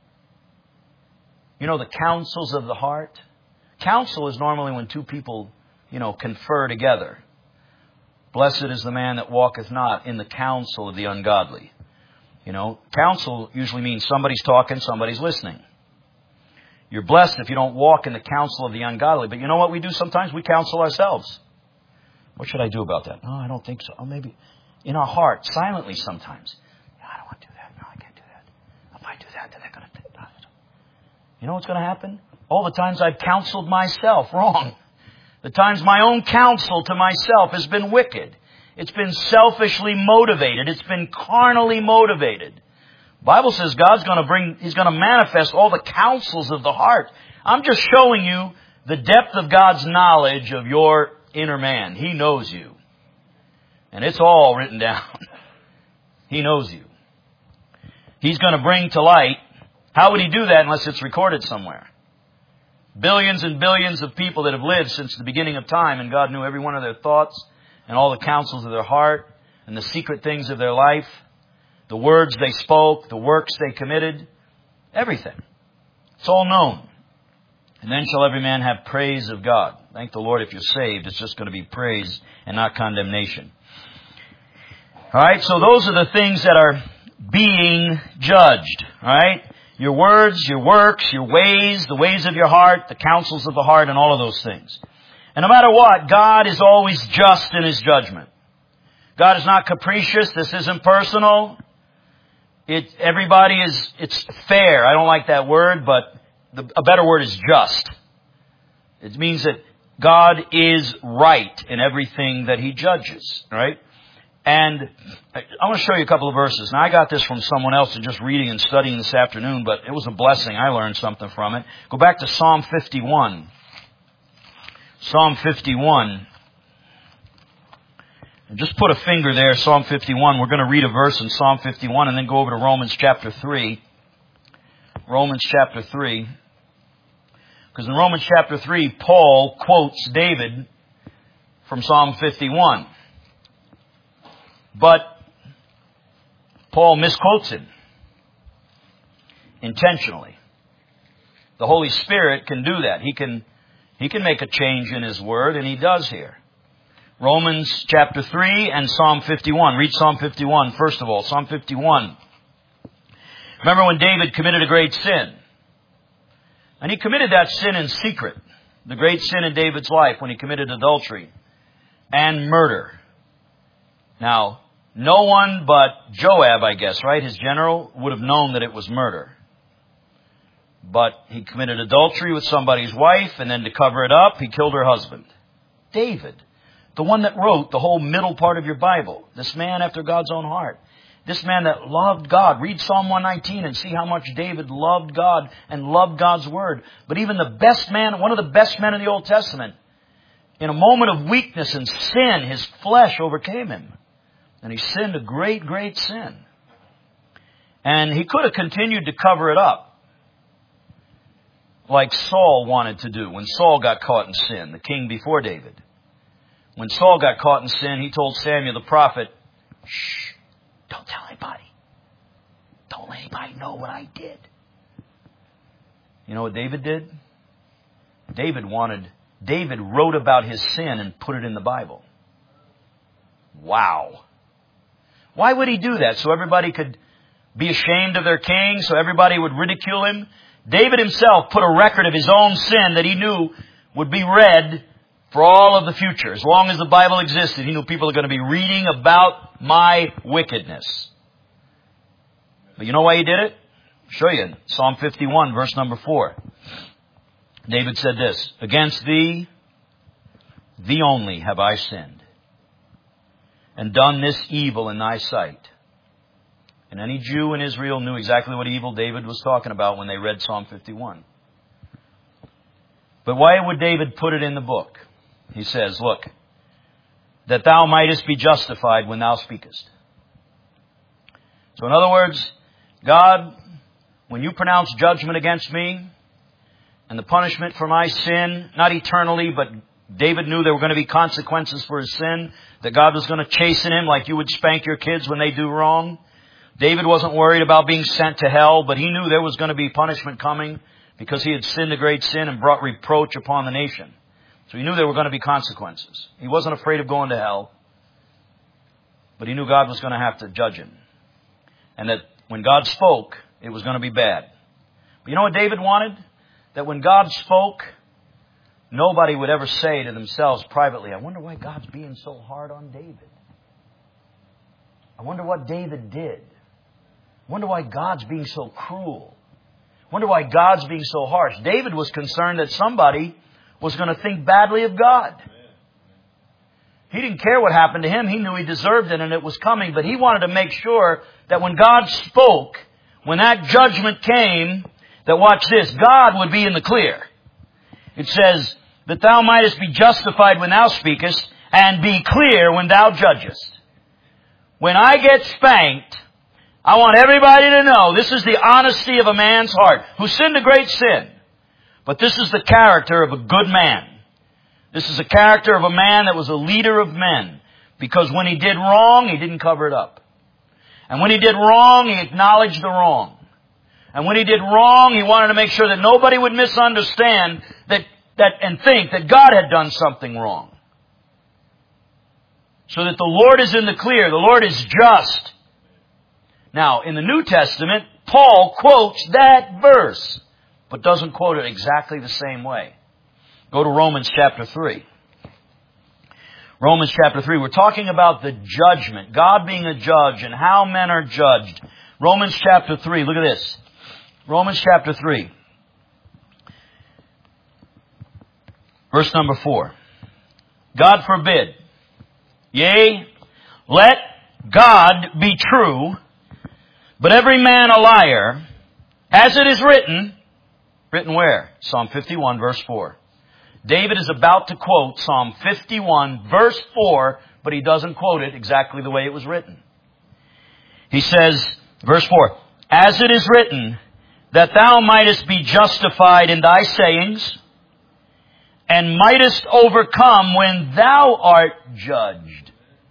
Speaker 1: You know the counsels of the heart? Counsel is normally when two people, you know, confer together. Blessed is the man that walketh not in the counsel of the ungodly. You know, counsel usually means somebody's talking, somebody's listening. You're blessed if you don't walk in the counsel of the ungodly. But you know what we do sometimes? We counsel ourselves. What should I do about that? No, I don't think so. Oh, maybe in our heart, silently sometimes. No, I don't want to do that. No, I can't do that. If I do that, then they're going to... You know what's going to happen? All the times I've counseled myself wrong. The times my own counsel to myself has been wicked. It's been selfishly motivated. It's been carnally motivated. The Bible says God's going to bring, He's going to manifest all the counsels of the heart. I'm just showing you the depth of God's knowledge of your inner man. He knows you. And it's all written down. He knows you. He's going to bring to light. How would He do that unless it's recorded somewhere? Billions and billions of people that have lived since the beginning of time, and God knew every one of their thoughts and all the counsels of their heart and the secret things of their life, the words they spoke, the works they committed, everything. It's all known. And then shall every man have praise of God. Thank the Lord, if you're saved, it's just going to be praise and not condemnation. All right, so those are the things that are being judged. All right, your words, your works, your ways, the ways of your heart, the counsels of the heart, and all of those things. And no matter what, God is always just in His judgment. God is not capricious. This isn't personal. It, everybody is, it's fair. I don't like that word, but the, a better word is just. It means that God is right in everything that He judges, right? And I want to show you a couple of verses. Now, I got this from someone else just reading and studying this afternoon, but it was a blessing. I learned something from it. Go back to Psalm fifty-one. Psalm fifty-one. And just put a finger there, Psalm fifty-one. We're going to read a verse in Psalm fifty-one and then go over to Romans chapter three. Romans chapter three. Because in Romans chapter three, Paul quotes David from Psalm fifty-one. But Paul misquotes him intentionally. The Holy Spirit can do that. He can, he can make a change in His Word, and He does here. Romans chapter three and Psalm fifty-one. Read Psalm fifty-one first of all. Psalm fifty-one. Remember when David committed a great sin? And he committed that sin in secret. The great sin in David's life when he committed adultery and murder. Now, no one but Joab, I guess, right, his general, would have known that it was murder. But he committed adultery with somebody's wife, and then to cover it up, he killed her husband. David, the one that wrote the whole middle part of your Bible, this man after God's own heart, this man that loved God. Read Psalm one nineteen and see how much David loved God and loved God's Word. But even the best man, one of the best men in the Old Testament, in a moment of weakness and sin, his flesh overcame him. And he sinned a great, great sin. And he could have continued to cover it up, like Saul wanted to do when Saul got caught in sin, the king before David. When Saul got caught in sin, he told Samuel the prophet, shh, don't tell anybody. Don't let anybody know what I did. You know what David did? David wanted, David wrote about his sin and put it in the Bible. Wow. Why would he do that? So everybody could be ashamed of their king, so everybody would ridicule him? David himself put a record of his own sin that he knew would be read for all of the future. As long as the Bible existed, he knew people are going to be reading about my wickedness. But you know why he did it? I'll show you. Psalm fifty-one, verse number four. David said this, against thee, thee only have I sinned, and done this evil in thy sight. And any Jew in Israel knew exactly what evil David was talking about when they read Psalm fifty-one. But why would David put it in the book? He says, look, that thou mightest be justified when thou speakest. So in other words, God, when you pronounce judgment against me and the punishment for my sin, not eternally, but David knew there were going to be consequences for his sin, that God was going to chasten him like you would spank your kids when they do wrong. David wasn't worried about being sent to hell, but he knew there was going to be punishment coming because he had sinned a great sin and brought reproach upon the nation. So he knew there were going to be consequences. He wasn't afraid of going to hell, but he knew God was going to have to judge him. And that when God spoke, it was going to be bad. But you know what David wanted? That when God spoke, nobody would ever say to themselves privately, I wonder why God's being so hard on David. I wonder what David did. I wonder why God's being so cruel. I wonder why God's being so harsh. David was concerned that somebody was going to think badly of God. He didn't care what happened to him. He knew he deserved it and it was coming. But he wanted to make sure that when God spoke, when that judgment came, that watch this, God would be in the clear. It says, that thou mightest be justified when thou speakest, and be clear when thou judgest. When I get spanked, I want everybody to know this is the honesty of a man's heart who sinned a great sin. But this is the character of a good man. This is the character of a man that was a leader of men. Because when he did wrong, he didn't cover it up. And when he did wrong, he acknowledged the wrong. And when he did wrong, he wanted to make sure that nobody would misunderstand that, that and think that God had done something wrong. So that the Lord is in the clear. The Lord is just. Now, in the New Testament, Paul quotes that verse, but doesn't quote it exactly the same way. Go to Romans chapter three. Romans chapter three. We're talking about the judgment. God being a judge and how men are judged. Romans chapter three. Look at this. Romans chapter three. Verse number four. God forbid. Yea, let God be true, but every man a liar, as it is written. Written where? Psalm fifty-one, verse four. David is about to quote Psalm fifty-one, verse four, but he doesn't quote it exactly the way it was written. He says, verse four, as it is written, that thou mightest be justified in thy sayings, and mightest overcome when thou art judged.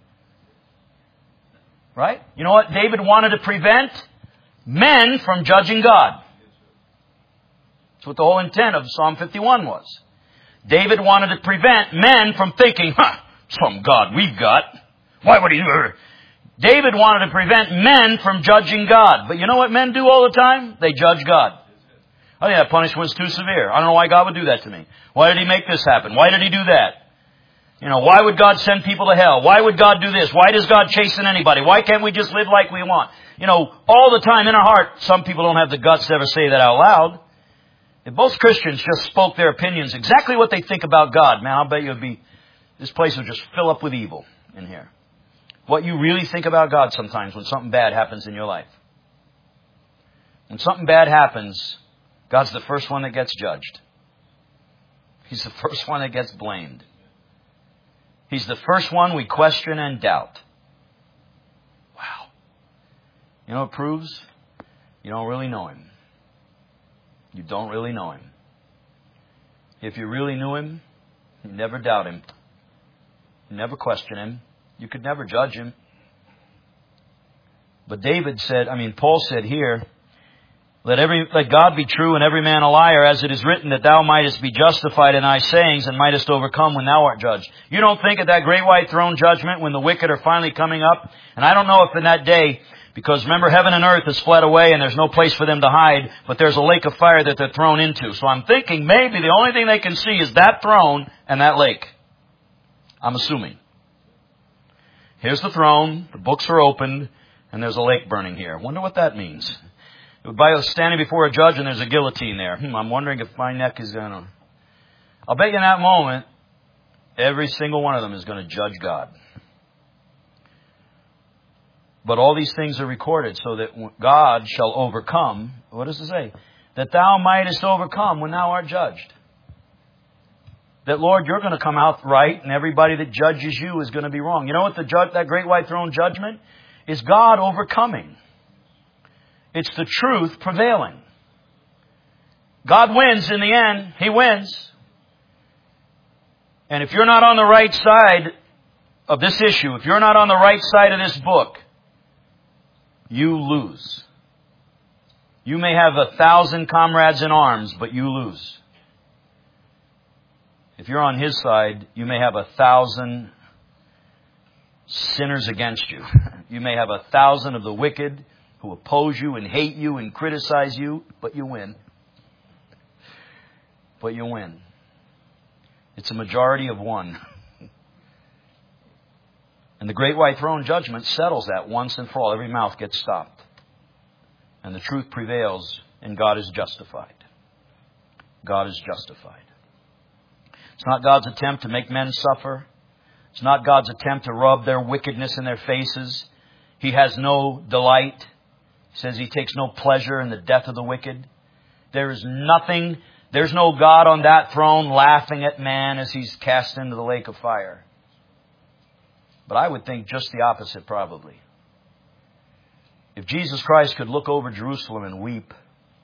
Speaker 1: Right? You know what David wanted to prevent? Men from judging God. That's what the whole intent of Psalm fifty-one was. David wanted to prevent men from thinking, huh, some God we've got. Why would he do it? David wanted to prevent men from judging God. But you know what men do all the time? They judge God. I think that punishment's too severe. I don't know why God would do that to me. Why did He make this happen? Why did He do that? You know, why would God send people to hell? Why would God do this? Why does God chasten anybody? Why can't we just live like we want? You know, all the time in our heart, some people don't have the guts to ever say that out loud. If most Christians just spoke their opinions, exactly what they think about God, man, I'll bet you it'd be, this place would just fill up with evil in here. What you really think about God sometimes when something bad happens in your life. When something bad happens, God's the first one that gets judged. He's the first one that gets blamed. He's the first one we question and doubt. Wow. You know what it proves? You don't really know Him. You don't really know Him. If you really knew Him, you'd never doubt Him. You'd never question Him. You could never judge Him. But David said, I mean, Paul said here, let every, let God be true and every man a liar, as it is written, that thou mightest be justified in thy sayings and mightest overcome when thou art judged. You don't think at that great white throne judgment when the wicked are finally coming up? And I don't know if in that day, because remember heaven and earth has fled away and there's no place for them to hide, but there's a lake of fire that they're thrown into. So I'm thinking maybe the only thing they can see is that throne and that lake. I'm assuming. Here's the throne, the books are opened, and there's a lake burning here. I wonder what that means. By standing before a judge and there's a guillotine there. Hmm, I'm wondering if my neck is going to... I'll bet you in that moment, every single one of them is going to judge God. But all these things are recorded so that God shall overcome. What does it say? That thou mightest overcome when thou art judged. That, Lord, you're going to come out right and everybody that judges you is going to be wrong. You know what the judge, that great white throne judgment is? God overcoming. It's the truth prevailing. God wins in the end. He wins. And if you're not on the right side of this issue, if you're not on the right side of this book, you lose. You may have a thousand comrades in arms, but you lose. If you're on His side, you may have a thousand sinners against you. You may have a thousand of the wicked who oppose you and hate you and criticize you, but you win. But you win. It's a majority of one. And the great white throne judgment settles that once and for all. Every mouth gets stopped. And the truth prevails and God is justified. God is justified. It's not God's attempt to make men suffer. It's not God's attempt to rub their wickedness in their faces. He has no delight. He says He takes no pleasure in the death of the wicked. There is nothing, there's no God on that throne laughing at man as he's cast into the lake of fire. But I would think just the opposite probably. If Jesus Christ could look over Jerusalem and weep,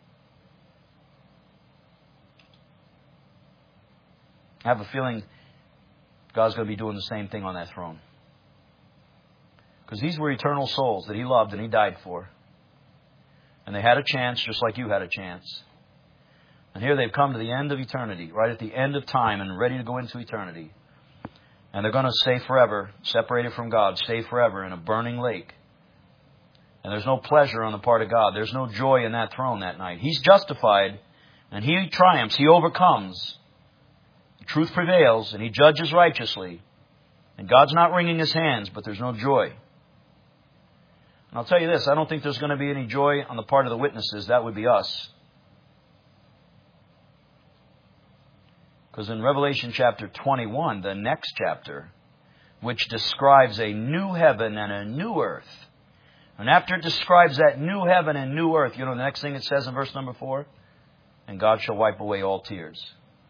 Speaker 1: I have a feeling God's going to be doing the same thing on that throne. Because these were eternal souls that He loved and He died for. And they had a chance just like you had a chance. And here they've come to the end of eternity, right at the end of time and ready to go into eternity. And they're going to stay forever, separated from God, stay forever in a burning lake. And there's no pleasure on the part of God. There's no joy in that throne that night. He's justified, and He triumphs. He overcomes. Truth prevails, and He judges righteously. And God's not wringing His hands, but there's no joy. And I'll tell you this, I don't think there's going to be any joy on the part of the witnesses. That would be us. Because in Revelation chapter twenty-one, the next chapter, which describes a new heaven and a new earth. And after it describes that new heaven and new earth, you know the next thing it says in verse number four? And God shall wipe away all tears.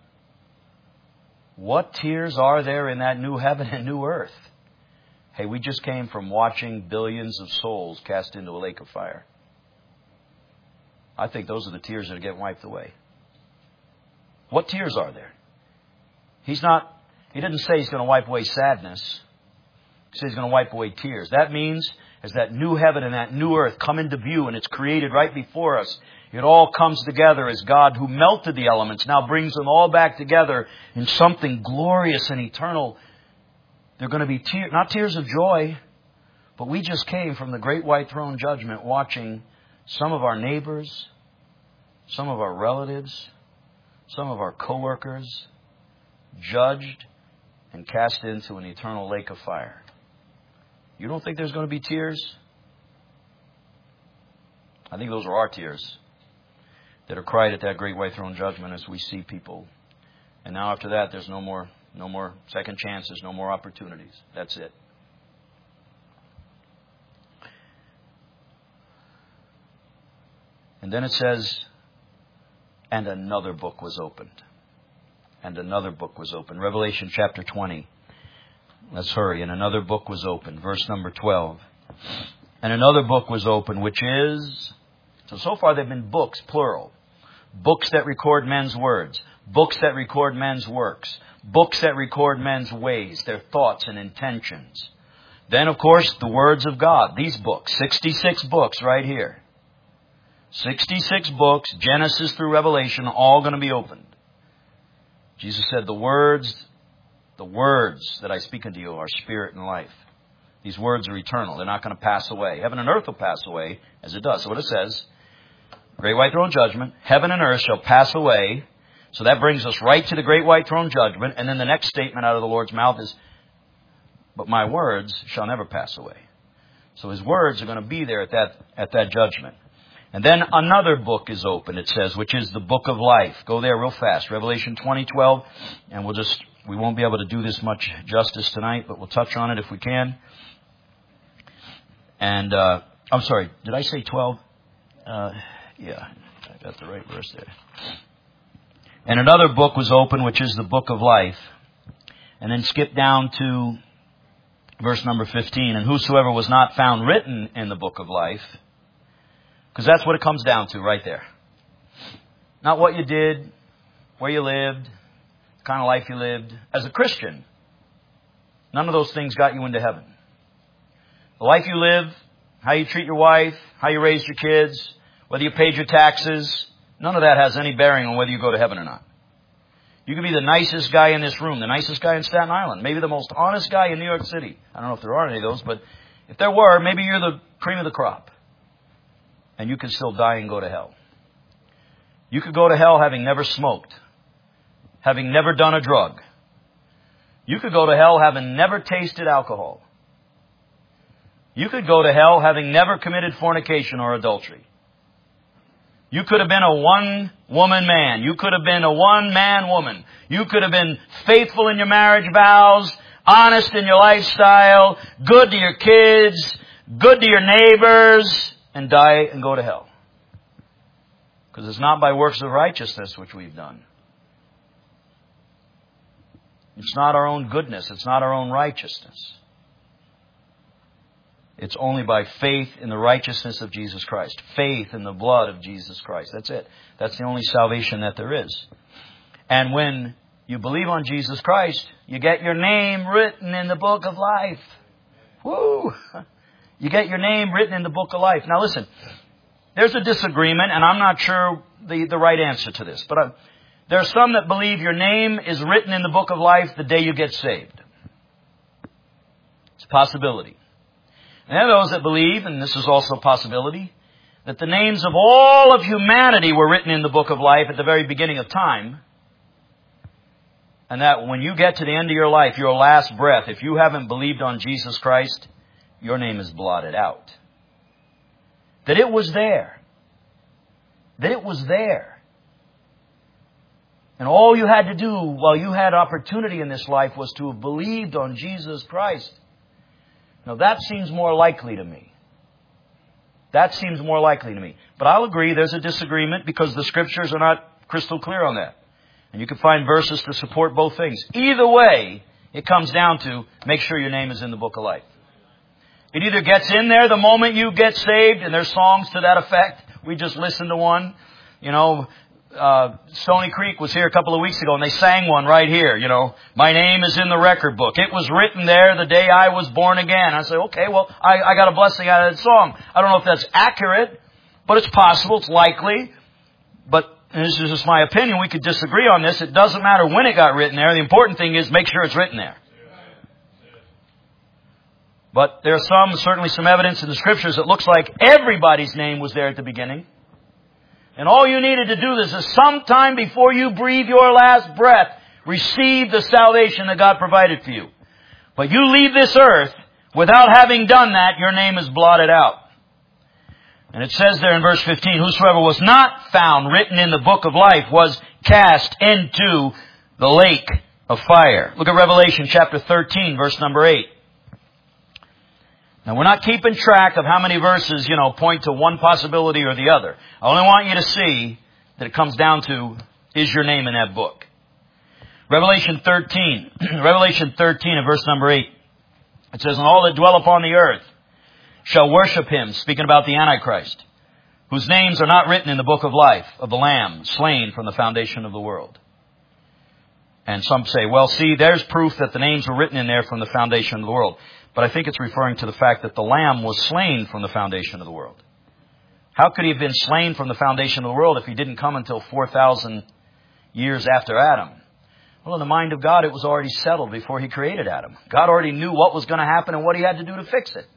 Speaker 1: What tears are there in that new heaven and new earth? Hey, we just came from watching billions of souls cast into a lake of fire. I think those are the tears that are getting wiped away. What tears are there? He's not, He didn't say He's going to wipe away sadness. He says He's going to wipe away tears. That means as that new heaven and that new earth come into view and it's created right before us, it all comes together as God, who melted the elements, now brings them all back together in something glorious and eternal. They're going to be tears, not tears of joy, but we just came from the great white throne judgment watching some of our neighbors, some of our relatives, some of our co-workers judged and cast into an eternal lake of fire. You don't think there's going to be tears? I think those are our tears that are cried at that great white throne judgment as we see people. And now after that, there's no more, no more second chances, no more opportunities. That's it. And then it says, and another book was opened. And another book was opened. Revelation chapter twenty. Let's hurry. And another book was opened. Verse number twelve. And another book was opened, which is... So, so far they've been books, plural. Books that record men's words. Books that record men's works. Books that record men's ways, their thoughts and intentions. Then, of course, the words of God. These books. sixty-six books right here. sixty-six books, Genesis through Revelation, all going to be opened. Jesus said, the words, the words that I speak unto you are spirit and life. These words are eternal. They're not going to pass away. Heaven and earth will pass away, as it does. So what it says, great white throne judgment, heaven and earth shall pass away. So that brings us right to the great white throne judgment. And then the next statement out of the Lord's mouth is, but my words shall never pass away. So His words are going to be there at that, at that judgment. And then another book is open, it says, which is the book of life. Go there real fast. Revelation twenty twelve. And we'll just, we won't be able to do this much justice tonight, but we'll touch on it if we can. And, uh, I'm sorry, did I say twelve? Uh, yeah, I got the right verse there. And another book was open, which is the book of life. And then skip down to verse number fifteen. And whosoever was not found written in the book of life, because that's what it comes down to right there. Not what you did, where you lived, the kind of life you lived. As a Christian, none of those things got you into heaven. The life you live, how you treat your wife, how you raised your kids, whether you paid your taxes, none of that has any bearing on whether you go to heaven or not. You can be the nicest guy in this room, the nicest guy in Staten Island, maybe the most honest guy in New York City. I don't know if there are any of those, but if there were, maybe you're the cream of the crop. And you can still die and go to hell. You could go to hell having never smoked, having never done a drug. You could go to hell having never tasted alcohol. You could go to hell having never committed fornication or adultery. You could have been a one-woman man. You could have been a one-man woman. You could have been faithful in your marriage vows, honest in your lifestyle, good to your kids, good to your neighbors, and die and go to hell. Because it's not by works of righteousness which we've done. It's not our own goodness. It's not our own righteousness. It's only by faith in the righteousness of Jesus Christ. Faith in the blood of Jesus Christ. That's it. That's the only salvation that there is. And when you believe on Jesus Christ, you get your name written in the book of life. Woo! You get your name written in the book of life. Now listen, there's a disagreement, and I'm not sure the, the right answer to this. But uh, there are some that believe your name is written in the book of life the day you get saved. It's a possibility. And there are those that believe, and this is also a possibility, that the names of all of humanity were written in the book of life at the very beginning of time. And that when you get to the end of your life, your last breath, if you haven't believed on Jesus Christ, your name is blotted out. That it was there. That it was there. And all you had to do while you had opportunity in this life was to have believed on Jesus Christ. Now that seems more likely to me. That seems more likely to me. But I'll agree there's a disagreement because the Scriptures are not crystal clear on that. And you can find verses to support both things. Either way, it comes down to make sure your name is in the book of life. It either gets in there the moment you get saved, and there's songs to that effect. We just listened to one. You know, uh, Stony Creek was here a couple of weeks ago, and they sang one right here. You know, my name is in the record book. It was written there the day I was born again. I say, okay, well, I, I got a blessing out of that song. I don't know if that's accurate, but it's possible, it's likely. But and this is just my opinion. We could disagree on this. It doesn't matter when it got written there. The important thing is make sure it's written there. But there's some, certainly some evidence in the Scriptures that looks like everybody's name was there at the beginning. And all you needed to do is, is sometime before you breathe your last breath, receive the salvation that God provided for you. But you leave this earth without having done that, your name is blotted out. And it says there in verse fifteen, whosoever was not found written in the book of life was cast into the lake of fire. Look at Revelation chapter thirteen, verse number eight. Now, we're not keeping track of how many verses, you know, point to one possibility or the other. I only want you to see that it comes down to, is your name in that book? Revelation thirteen, Revelation thirteen and verse number eight. It says, and all that dwell upon the earth shall worship Him, speaking about the Antichrist, whose names are not written in the book of life of the Lamb, slain from the foundation of the world. And some say, well, see, there's proof that the names were written in there from the foundation of the world. But I think it's referring to the fact that the Lamb was slain from the foundation of the world. How could He have been slain from the foundation of the world if He didn't come until four thousand years after Adam? Well, in the mind of God, it was already settled before He created Adam. God already knew what was going to happen and what He had to do to fix it.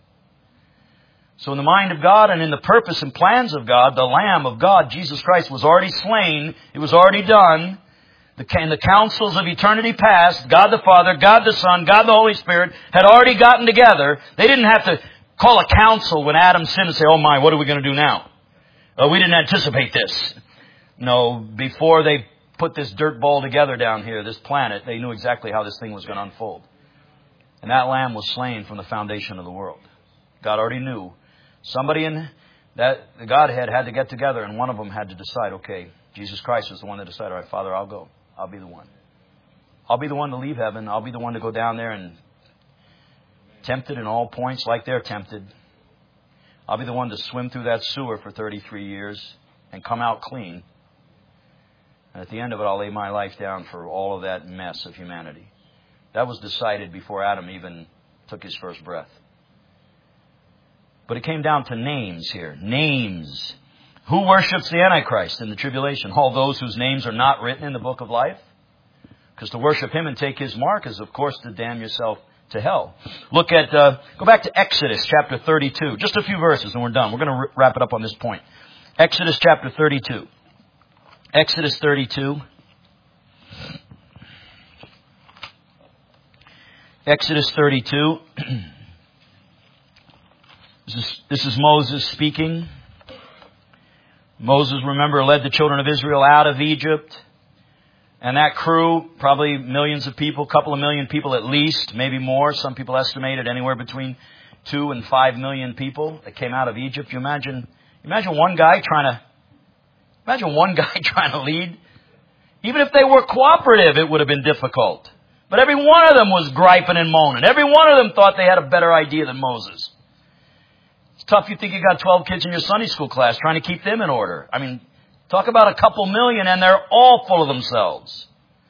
Speaker 1: So in the mind of God and in the purpose and plans of God, the Lamb of God, Jesus Christ, was already slain. It was already done. In the councils of eternity past, God the Father, God the Son, God the Holy Spirit had already gotten together. They didn't have to call a council when Adam sinned and say, oh my, what are we going to do now? Oh, we didn't anticipate this. No, before they put this dirt ball together down here, this planet, they knew exactly how this thing was going to unfold. And that Lamb was slain from the foundation of the world. God already knew. Somebody in that the Godhead had to get together, and one of them had to decide, okay, Jesus Christ was the one that decided, all right, Father, I'll go. I'll be the one. I'll be the one to leave heaven. I'll be the one to go down there and tempted in all points like they're tempted. I'll be the one to swim through that sewer for thirty-three years and come out clean. And at the end of it, I'll lay my life down for all of that mess of humanity. That was decided before Adam even took his first breath. But it came down to names here. Names. Who worships the Antichrist in the tribulation? All those whose names are not written in the book of life? Because to worship Him and take His mark is, of course, to damn yourself to hell. Look at, uh, go back to Exodus chapter thirty-two. Just a few verses and we're done. We're going to wrap it up on this point. Exodus chapter thirty-two. Exodus thirty-two. Exodus thirty-two. This is, this is Moses speaking. Moses, remember, led the children of Israel out of Egypt. And that crew, probably millions of people, a couple of million people at least, maybe more. Some people estimated anywhere between two and five million people that came out of Egypt. You imagine, imagine one guy trying to, imagine one guy trying to lead. Even if they were cooperative, it would have been difficult. But every one of them was griping and moaning. Every one of them thought they had a better idea than Moses. It's tough. You think you got twelve kids in your Sunday school class trying to keep them in order. I mean, talk about a couple million and they're all full of themselves.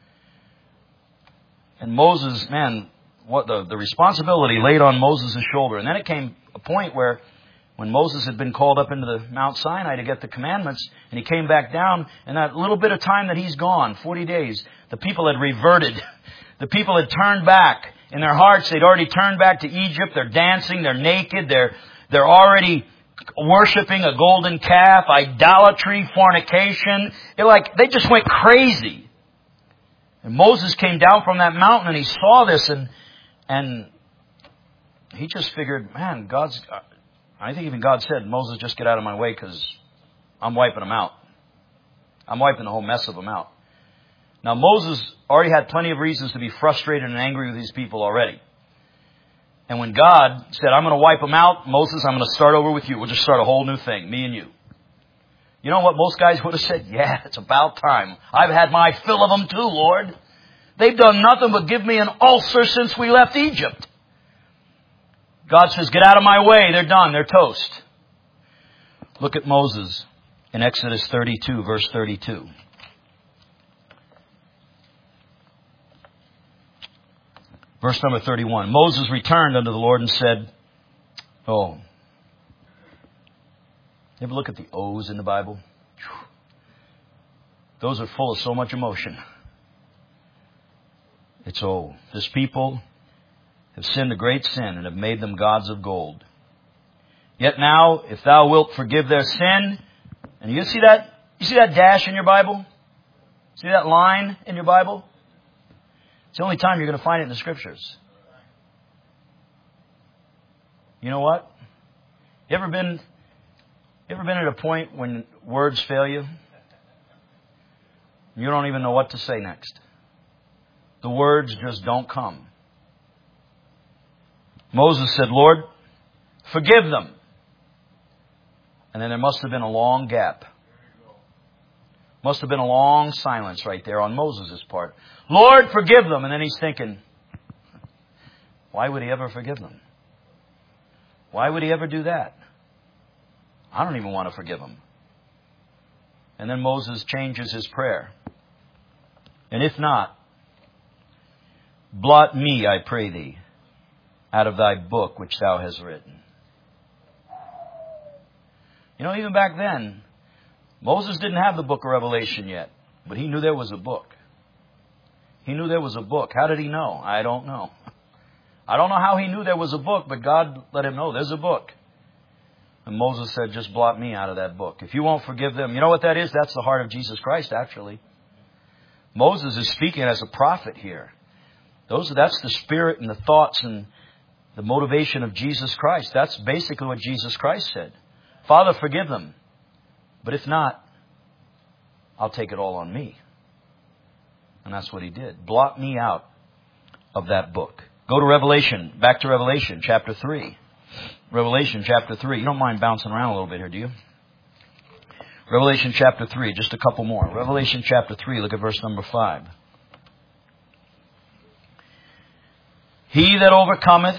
Speaker 1: And Moses, man, what the, the responsibility laid on Moses' shoulder. And then it came a point where when Moses had been called up into the Mount Sinai to get the commandments, and he came back down, and that little bit of time that he's gone, forty days, the people had reverted. The people had turned back. In their hearts, they'd already turned back to Egypt. They're dancing. They're naked. They're, they're already worshiping a golden calf, idolatry, fornication. It like, they just went crazy. And Moses came down from that mountain and he saw this and, and he just figured, man, God's, I think even God said, Moses, just get out of my way because I'm wiping them out. I'm wiping the whole mess of them out. Now Moses already had plenty of reasons to be frustrated and angry with these people already. And when God said, I'm going to wipe them out, Moses, I'm going to start over with you. We'll just start a whole new thing, me and you. You know what most guys would have said? Yeah, it's about time. I've had my fill of them too, Lord. They've done nothing but give me an ulcer since we left Egypt. God says, get out of my way. They're done. They're toast. Look at Moses in Exodus thirty-two, verse thirty-two. Verse number thirty-one. Moses returned unto the Lord and said, oh. You ever look at the O's in the Bible? Those are full of so much emotion. It's oh. This people have sinned a great sin and have made them gods of gold. Yet now, if thou wilt forgive their sin, and you see that, you see that dash in your Bible? See that line in your Bible? It's the only time you're going to find it in the Scriptures. You know what? You ever been, you ever been at a point when words fail you? You don't even know what to say next. The words just don't come. Moses said, Lord, forgive them. And then there must have been a long gap. Must have been a long silence right there on Moses' part. Lord, forgive them. And then he's thinking, why would he ever forgive them? Why would he ever do that? I don't even want to forgive them. And then Moses changes his prayer. And if not, blot me, I pray thee, out of thy book which thou hast written. You know, even back then, Moses didn't have the book of Revelation yet, but he knew there was a book. He knew there was a book. How did he know? I don't know. I don't know how he knew there was a book, but God let him know there's a book. And Moses said, just blot me out of that book. If you won't forgive them, you know what that is? That's the heart of Jesus Christ, actually. Moses is speaking as a prophet here. Those, that's the spirit and the thoughts and the motivation of Jesus Christ. That's basically what Jesus Christ said. Father, forgive them. But if not, I'll take it all on me. And that's what he did. Blot me out of that book. Go to Revelation. Back to Revelation chapter three. Revelation chapter three. You don't mind bouncing around a little bit here, do you? Revelation chapter three. Just a couple more. Revelation chapter three. Look at verse number five. He that overcometh,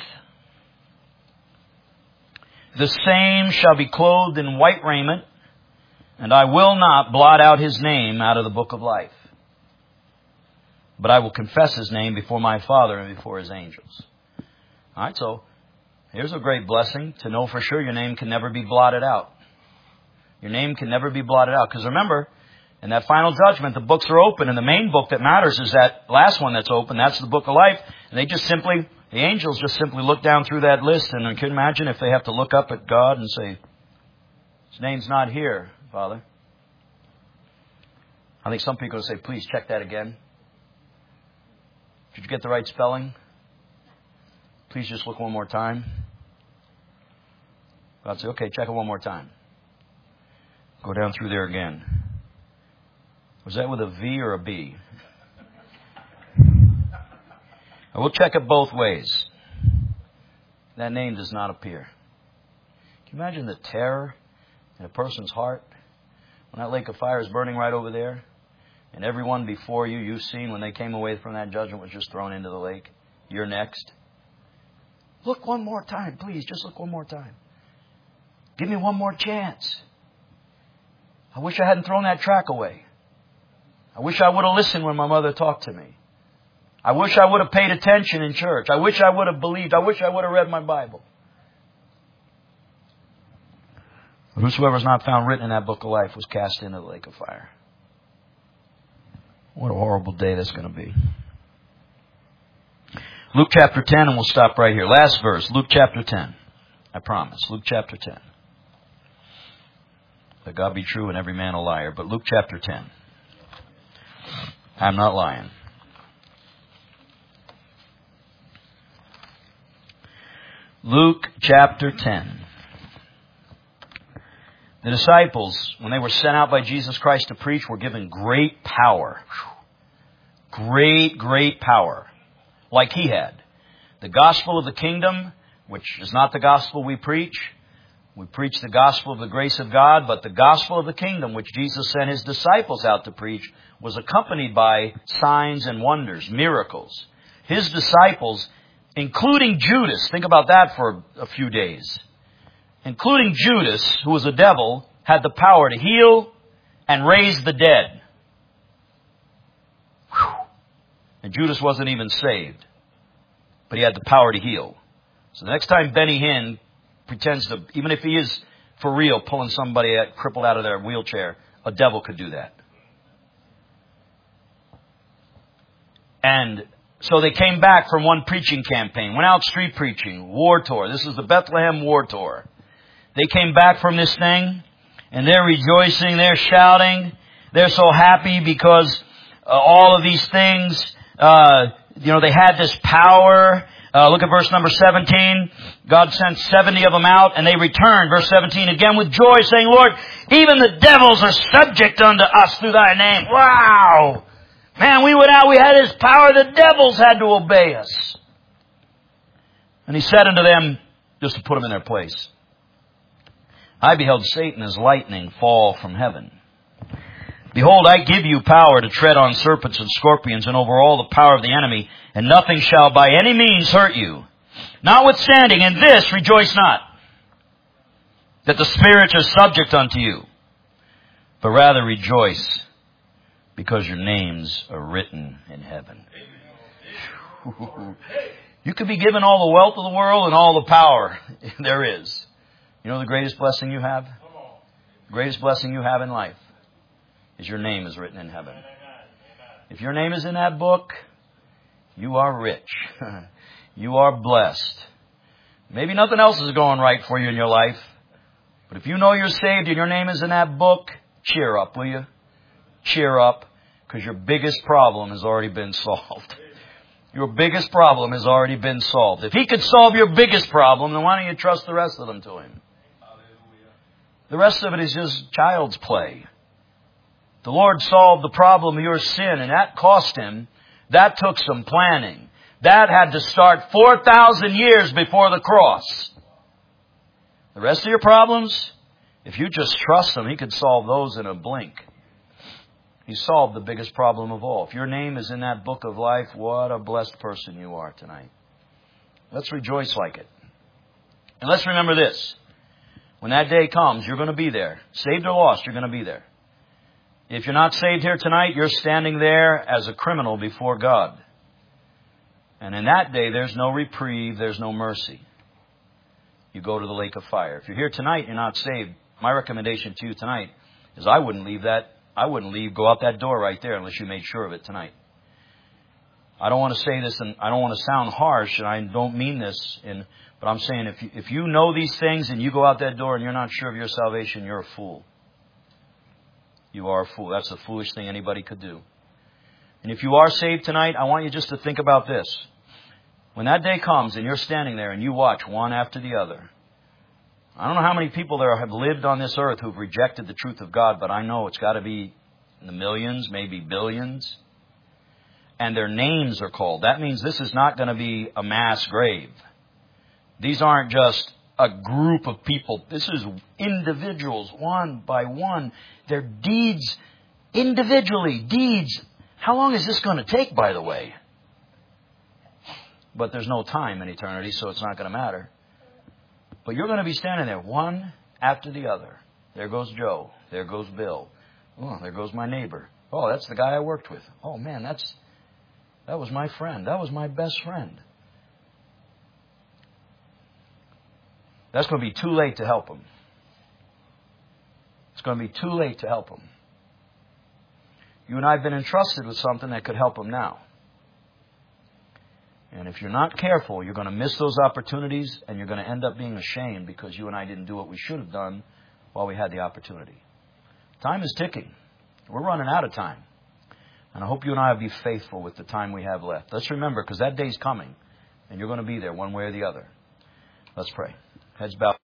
Speaker 1: the same shall be clothed in white raiment, and I will not blot out his name out of the book of life. But I will confess his name before my Father and before his angels. All right, so here's a great blessing to know for sure your name can never be blotted out. Your name can never be blotted out. Because remember, in that final judgment, the books are open, and the main book that matters is that last one that's open. That's the book of life. And they just simply, the angels just simply look down through that list, and I can imagine if they have to look up at God and say, his name's not here, Father. I think some people will say, please check that again. Did you get the right spelling? Please just look one more time. God say, okay, check it one more time. Go down through there again. Was that with a V or a B? I will check it both ways. That name does not appear. Can you imagine the terror in a person's heart when that lake of fire is burning right over there? And everyone before you, you've seen when they came away from that judgment was just thrown into the lake. You're next. Look one more time, please. Just look one more time. Give me one more chance. I wish I hadn't thrown that track away. I wish I would have listened when my mother talked to me. I wish I would have paid attention in church. I wish I would have believed. I wish I would have read my Bible. But whosoever is not found written in that book of life was cast into the lake of fire. What a horrible day that's going to be. Luke chapter ten, and we'll stop right here. Last verse, Luke chapter ten. I promise. Luke chapter ten. Let God be true and every man a liar. But Luke chapter ten. I'm not lying. Luke chapter ten. The disciples, when they were sent out by Jesus Christ to preach, were given great power. Great, great power. Like He had. The gospel of the kingdom, which is not the gospel we preach. We preach the gospel of the grace of God, but the gospel of the kingdom, which Jesus sent His disciples out to preach, was accompanied by signs and wonders, miracles. His disciples, including Judas, think about that for a few days, including Judas, who was a devil, had the power to heal and raise the dead. Whew. And Judas wasn't even saved, but he had the power to heal. So the next time Benny Hinn pretends to, even if he is for real pulling somebody crippled out of their wheelchair, a devil could do that. And so they came back from one preaching campaign, went out street preaching, war tour. This is the Bethlehem war tour. They came back from this thing, and they're rejoicing, they're shouting, they're so happy because uh, all of these things, uh, you know, they had this power. Uh, look at verse number seventeen. God sent seventy of them out, and they returned, verse seventeen, again with joy, saying, Lord, even the devils are subject unto us through Thy name. Wow! Man, we went out, we had His power, the devils had to obey us. And He said unto them, just to put them in their place, I beheld Satan as lightning fall from heaven. Behold, I give you power to tread on serpents and scorpions and over all the power of the enemy, and nothing shall by any means hurt you. Notwithstanding, in this rejoice not, that the spirits are subject unto you, but rather rejoice, because your names are written in heaven. You could be given all the wealth of the world and all the power there is. You know the greatest blessing you have? The greatest blessing you have in life is your name is written in heaven. If your name is in that book, you are rich. You are blessed. Maybe nothing else is going right for you in your life, but if you know you're saved and your name is in that book, cheer up, will you? Cheer up, because your biggest problem has already been solved. Your biggest problem has already been solved. If He could solve your biggest problem, then why don't you trust the rest of them to Him? The rest of it is just child's play. The Lord solved the problem of your sin, and that cost Him. That took some planning. That had to start four thousand years before the cross. The rest of your problems, if you just trust Him, He could solve those in a blink. He solved the biggest problem of all. If your name is in that book of life, what a blessed person you are tonight. Let's rejoice like it. And let's remember this. When that day comes, you're going to be there. Saved or lost, you're going to be there. If you're not saved here tonight, you're standing there as a criminal before God. And in that day, there's no reprieve, there's no mercy. You go to the lake of fire. If you're here tonight, you're not saved. My recommendation to you tonight is I wouldn't leave that I wouldn't leave, go out that door right there unless you made sure of it tonight. I don't want to say this, and I don't want to sound harsh, and I don't mean this, in, but I'm saying if you, if you know these things and you go out that door and you're not sure of your salvation, you're a fool. You are a fool. That's the foolish thing anybody could do. And if you are saved tonight, I want you just to think about this. When that day comes and you're standing there and you watch one after the other, I don't know how many people there have lived on this earth who've rejected the truth of God, but I know it's got to be in the millions, maybe billions. And their names are called. That means this is not going to be a mass grave. These aren't just a group of people. This is individuals, one by one. Their deeds, individually, deeds. How long is this going to take, by the way? But there's no time in eternity, so it's not going to matter. But you're going to be standing there, one after the other. There goes Joe. There goes Bill. Oh, there goes my neighbor. Oh, that's the guy I worked with. Oh, man, that's that was my friend. That was my best friend. That's going to be too late to help them. It's going to be too late to help them. You and I have been entrusted with something that could help them now. And if you're not careful, you're going to miss those opportunities, and you're going to end up being ashamed because you and I didn't do what we should have done while we had the opportunity. Time is ticking. We're running out of time. And I hope you and I will be faithful with the time we have left. Let's remember, because that day's coming, and you're going to be there one way or the other. Let's pray. Heads bowed.